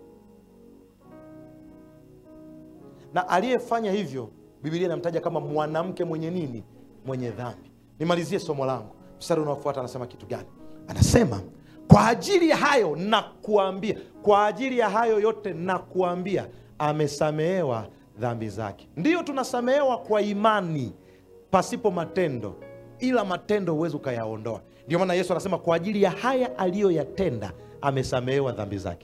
Na aliyefanya hivyo Biblia inamtaja kama mwanamke mwenye nini? Mwenye dhambi. Nimalizie somo langu. Mstari unaofuata anasema kitu gani? Anasema kwa ajili ya hayo na kuambia, kwa ajili ya hayo yote na kuambia, amesamehewa dhambi zake. Ndiyo tunasamehewa kwa imani pasipo matendo, ila matendo huwezi ukayaondoa. Ndio maana Yesu anasema kwa ajili ya haya aliyoyatenda amesamehewa dhambi zake,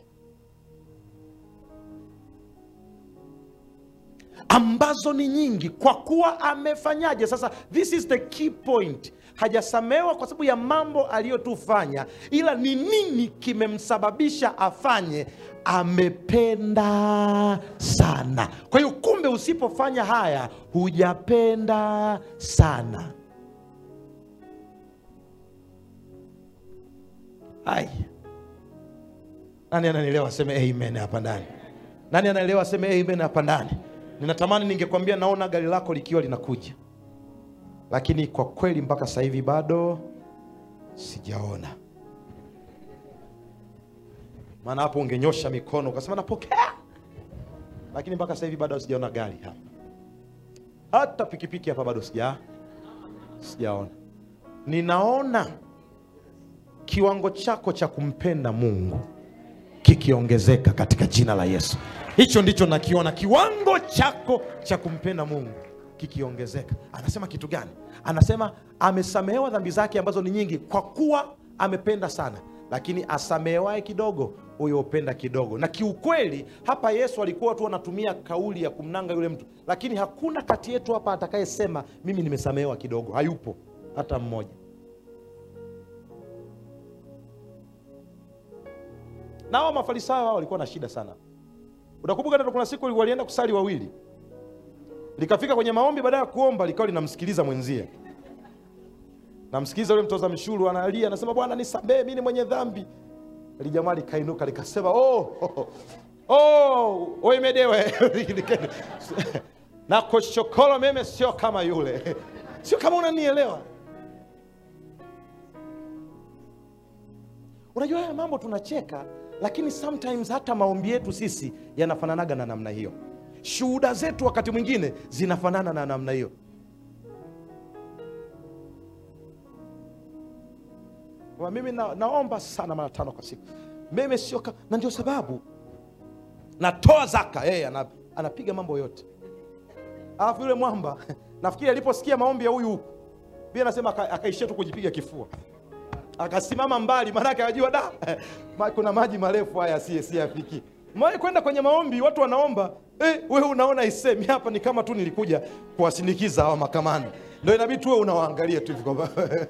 ambazo ni nyingi. Kwa kuwa amefanyaje? Sasa this is the key point. Hajasamehewa kwa sababu ya mambo aliyotufanya, ila ni nini kimemsababisha afanye? Amependa sana. Kwa hiyo kumbe usipofanya haya hujapenda sana. Hai, nani ananielewa? Seme amen hapa ndani. Nani ananielewa? Seme amen hapa ndani. Ninatamani ningekwambia naona gari lako likiwa linakuja, lakini kwa kweli mpaka sasa hivi bado sijaona. Maana hapo ungenyosha mikono ukasema napokea, lakini mpaka sasa hivi bado sijaona gari hapa. Hata pikipiki hapa bado sija sijaona. Ninaona kiwango chako cha kumpenda Mungu kikiongezeka katika jina la Yesu. Hicho ndicho nakiona, kiwango chako cha kumpenda Mungu kikiongezeka. Anasema kitu gani? Anasema amesamehewa dhambi zake ambazo ni nyingi, kwa kuwa amependa sana. Lakini asamehewae kidogo, huyo upenda kidogo. Na kiukweli hapa Yesu alikuwa tu anatumia kauli ya kumnanga yule mtu, lakini hakuna kati yetu hapa atakayesema mimi nimesamehewa kidogo. Hayupo hata mmoja. Na hao Mafarisayo hao walikuwa na shida sana. Unakumbuka ndio kuna siku walienda kusali wawili, likafika kwenye maombi, baada ya kuomba likao linamsikiliza mwenzie. Namsikiliza yule mtoza mshuru analia, anasema Bwana nisamehe, mimi ni mwenye dhambi. Ile jamaa likainuka likasema oh oh oh wewe medewe na koshokolo meme sio kama yule. Sio kama unanielewa. Unajua haya mambo tunacheka, lakini sometimes hata maombi yetu sisi yanafananaga na namna hiyo. Shuhuda zetu wakati mwingine zinafanana na namna hiyo. Kwa mimi na, naomba sana mara tano kwa siku. Mimi sio, na ndio sababu natoa zaka, yeye hey, anapiga mambo yote. Alafu yule mwamba nafikiri aliposikia maombi ya huyu huku, pia anasema akaishia tu kujipiga kifua. Akasimama mbali, maana yake anajua da kuna maji marefu haya si si afiki. Mwae kwenda kwenye maombi watu wanaomba, eh wewe unaona isemi hapa ni kama tu nilikuja kuwasindikiza hawa makamani. Ndio inabidi tu wewe unawaangalia tu hivi kwamba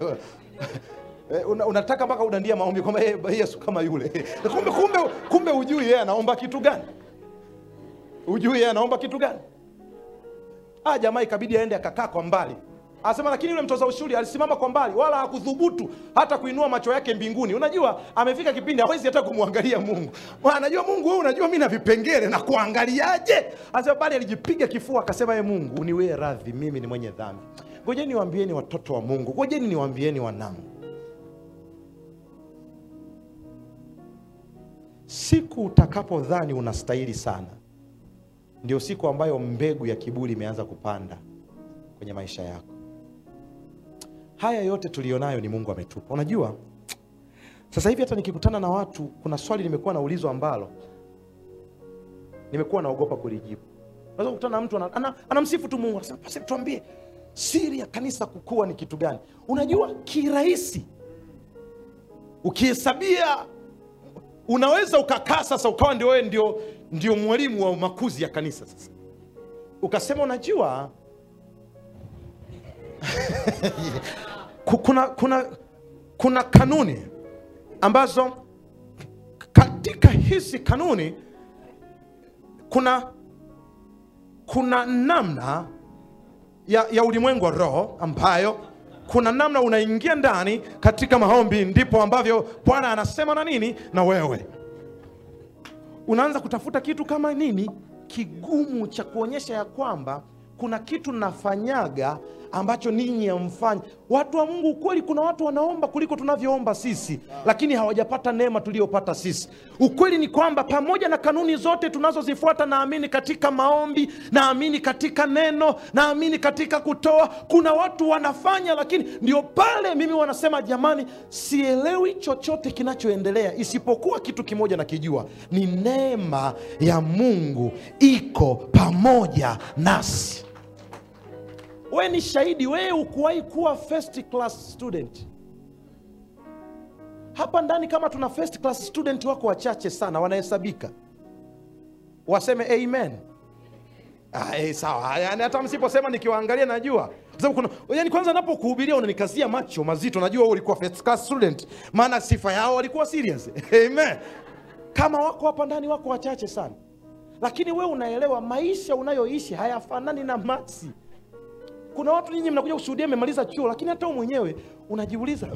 Una, unataka mpaka udandia maombi kwamba hey, Yesu kama yule. Kumbe kumbe kumbe ujui yeye anaomba kitu gani? Ujui yeye anaomba kitu gani? Ah, jamaa ikabidi aende akakaa kwa mbali. Anasema lakini yule mtoza ushuru alisimama kwa mbali, wala hakudhubutu hata kuinua macho yake mbinguni. Unajua amefika kipindi hawezi hata kumwangalia Mungu. Bwana anajua Mungu, wewe unajua mimi na vipengele na kuangaliaje? Anasema bali alijipiga kifua akasema, "Ee Mungu, uniwe radhi, mimi ni mwenye dhambi." Ngojeni niwaambieni watoto wa Mungu, ngojeni niwaambieni wanangu. siku utakapodhani unastahili sana, ndio siku ambayo mbegu ya kiburi imeanza kupanda kwenye maisha yako. Haya yote tulionayo ni Mungu ametupa. Unajua, sasa hivi hata nikikutana na watu, kuna swali nimekuwa naulizwa ambalo nimekuwa naogopa kulijibu. Unaweza kukutana na mtu anamsifu tu Mungu, anasema pastor, tuambie siri ya kanisa kukua ni kitu gani? Unajua, kirahisi ukihesabia, unaweza ukakaa sasa ukawa ndio wewe ndio ndio mwalimu wa makuzi ya kanisa. Sasa ukasema unajua kuna kuna kuna kanuni ambazo katika hizi kanuni kuna kuna namna ya, ya ulimwengu wa roho, ambayo kuna namna unaingia ndani katika maombi, ndipo ambavyo Bwana anasema na nini na wewe. Unaanza kutafuta kitu kama nini kigumu cha kuonyesha ya kwamba kuna kitu nafanyaga ambacho ninyi hamfanyi. Watu wa Mungu, ukweli kuna watu wanaomba kuliko tunavyoomba sisi, lakini hawajapata neema tuliyopata sisi. Ukweli ni kwamba pamoja na kanuni zote tunazozifuata, naamini katika maombi, naamini katika neno, naamini katika kutoa, kuna watu wanafanya, lakini ndio pale mimi wanasema, jamani, sielewi chochote kinachoendelea isipokuwa kitu kimoja na kijua, ni neema ya Mungu iko pamoja nasi. Wewe ni shahidi, wewe ukuwahi kuwa first class student. Hapa ndani kama tuna first class student wako wachache sana, wanahesabika. Waseme amen. Ah, eh, sawa. Yaani hata msiposema nikiwaangalia najua. Kwa sababu kuna, yaani kwanza napokuhubiria unanikazia macho mazito, najua wewe ulikuwa first class student, maana sifa yao walikuwa serious. Amen. Kama wako hapa ndani wako wachache sana. Lakini wewe unaelewa maisha unayoishi hayafanani na Maxi. Kuna watu nyinyi mnakuja kushuhudia mmemaliza chuo, lakini hata wewe mwenyewe unajiuliza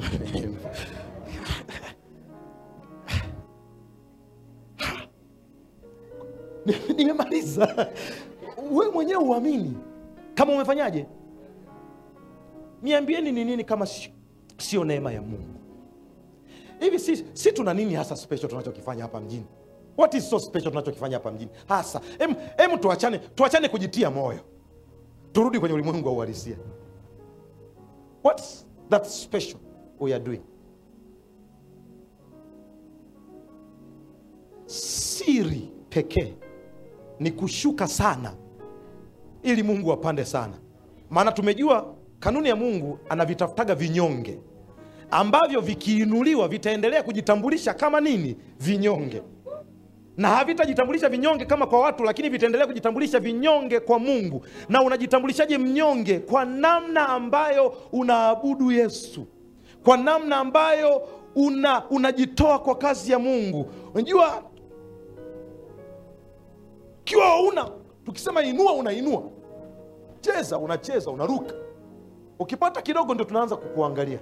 nimemaliza. Wewe mwenyewe uamini kama umefanyaje? Niambieni ni nini kama sio neema ya Mungu? Hivi si, si tuna nini hasa special tunachokifanya hapa mjini? What is so special tunachokifanya hapa mjini hasa? Em, em tuachane, tuachane kujitia moyo. Turudi kwenye ulimwengu wa uhalisia. What's that special we are doing? Siri pekee ni kushuka sana ili Mungu apande sana. Maana tumejua kanuni ya Mungu, anavitafutaga vinyonge ambavyo vikiinuliwa vitaendelea kujitambulisha kama nini? Vinyonge. Na havitajitambulisha vinyonge kama kwa watu, lakini vitaendelea kujitambulisha vinyonge kwa Mungu. Na unajitambulishaje mnyonge? Kwa namna ambayo unaabudu Yesu, kwa namna ambayo una unajitoa kwa kazi ya Mungu. Unajua, kiwa una tukisema inua, unainua, cheza, unacheza, unaruka. Ukipata kidogo ndio tunaanza kukuangalia.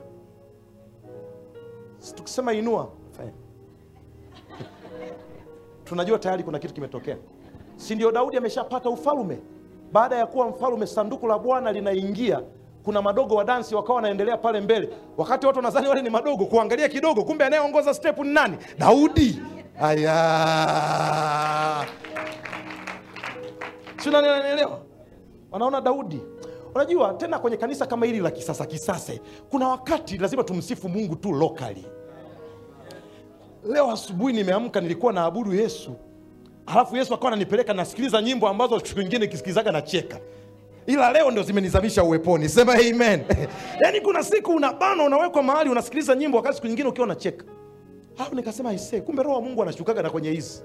Tukisema inua, fanya, tunajua tayari kuna kitu kimetokea. Si ndio Daudi ameshapata ufalme? Baada ya kuwa mfalme, sanduku la Bwana linaingia, kuna madogo wa dansi wakawa wanaendelea pale mbele. Wakati watu wanadhani wale ni madogo, kuangalia kidogo, kumbe anayeongoza step ni nani? Daudi. Aya. Sina nielewa. Wanaona Daudi. Unajua tena kwenye kanisa kama hili la kisasa kisasa, kuna wakati lazima tumsifu Mungu tu locally. Leo asubuhi nimeamka, nilikuwa naabudu Yesu. Halafu Yesu akawa ananipeleka nasikiliza nyimbo ambazo siku nyingine nikisikilizaga na cheka. Ila leo ndio zimenizamisha uweponi. Sema amen. Yaani kuna siku unabana, unawekwa mahali unasikiliza nyimbo, wakati siku nyingine ukiwa unacheka. Hapo nikasema aisee, kumbe roho wa Mungu anashukaga na kwenye hizi.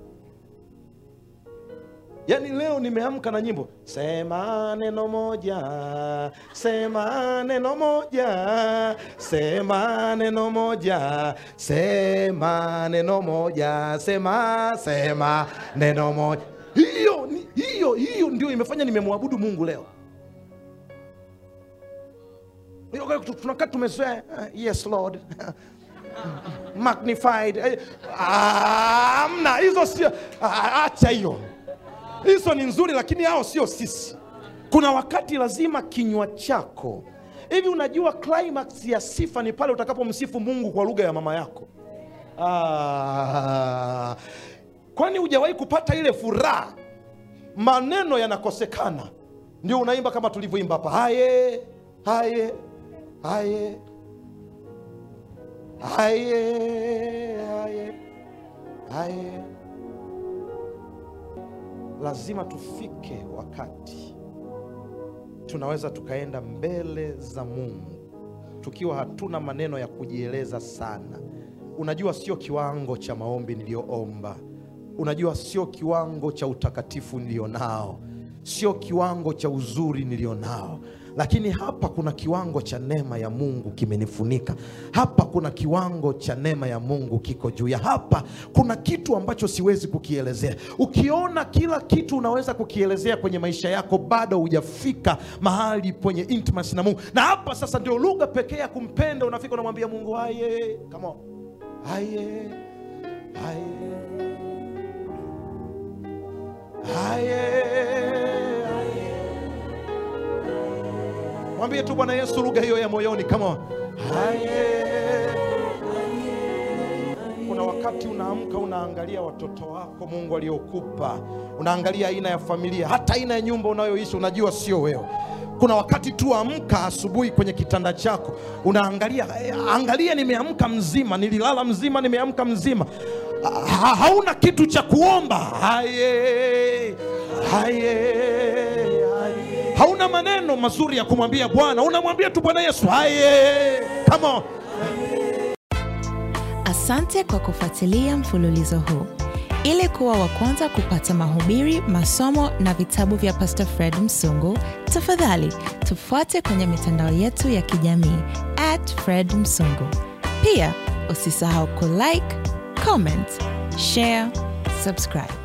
Yaani leo nimeamka na nyimbo, sema neno moja, sema neno moja, sema neno moja, sema neno moja, sema sema neno moja. Hiyo hiyo hiyo ndio imefanya nimemwabudu Mungu leo. Tunakaa tumezoea, yes Lord, magnified. Amna, hizo sio, acha hiyo. Hizo ni nzuri, lakini hao sio sisi. Kuna wakati lazima kinywa chako. Hivi unajua climax ya sifa ni pale utakapomsifu Mungu kwa lugha ya mama yako. Ah. Kwani hujawahi kupata ile furaha? Maneno yanakosekana, ndio unaimba kama tulivyoimba hapa. Haye, haye, haye, haye, haye, haye. Lazima tufike wakati tunaweza tukaenda mbele za Mungu tukiwa hatuna maneno ya kujieleza sana. Unajua sio kiwango cha maombi niliyoomba, unajua sio kiwango cha utakatifu nilionao, sio kiwango cha uzuri nilionao, lakini hapa kuna kiwango cha neema ya Mungu kimenifunika. Hapa kuna kiwango cha neema ya Mungu kiko juu ya hapa. Kuna kitu ambacho siwezi kukielezea. Ukiona kila kitu unaweza kukielezea kwenye maisha yako, bado hujafika mahali kwenye intimacy na Mungu. Na hapa sasa ndio lugha pekee ya kumpenda. Unafika unamwambia Mungu, haye, come on, haye, haye, haye. Mwambie tu Bwana Yesu lugha hiyo ya moyoni, kama haye. Kuna wakati unaamka unaangalia watoto wako Mungu aliokupa, unaangalia aina ya familia, hata aina ya nyumba unayoishi, unajua sio wewe. Kuna wakati tu amka asubuhi kwenye kitanda chako, unaangalia, angalia nimeamka mzima, nililala mzima, nimeamka mzima. Ha, hauna kitu cha kuomba. Haye, haye. Hauna maneno mazuri ya kumwambia Bwana, unamwambia tu Bwana Yesu, haye. Come on. Asante kwa kufuatilia mfululizo huu. Ili kuwa wa kwanza kupata mahubiri, masomo na vitabu vya Pastor Fred Msungu, tafadhali tufuate kwenye mitandao yetu ya kijamii at Fred Msungu. Pia usisahau ku like, comment, share, subscribe.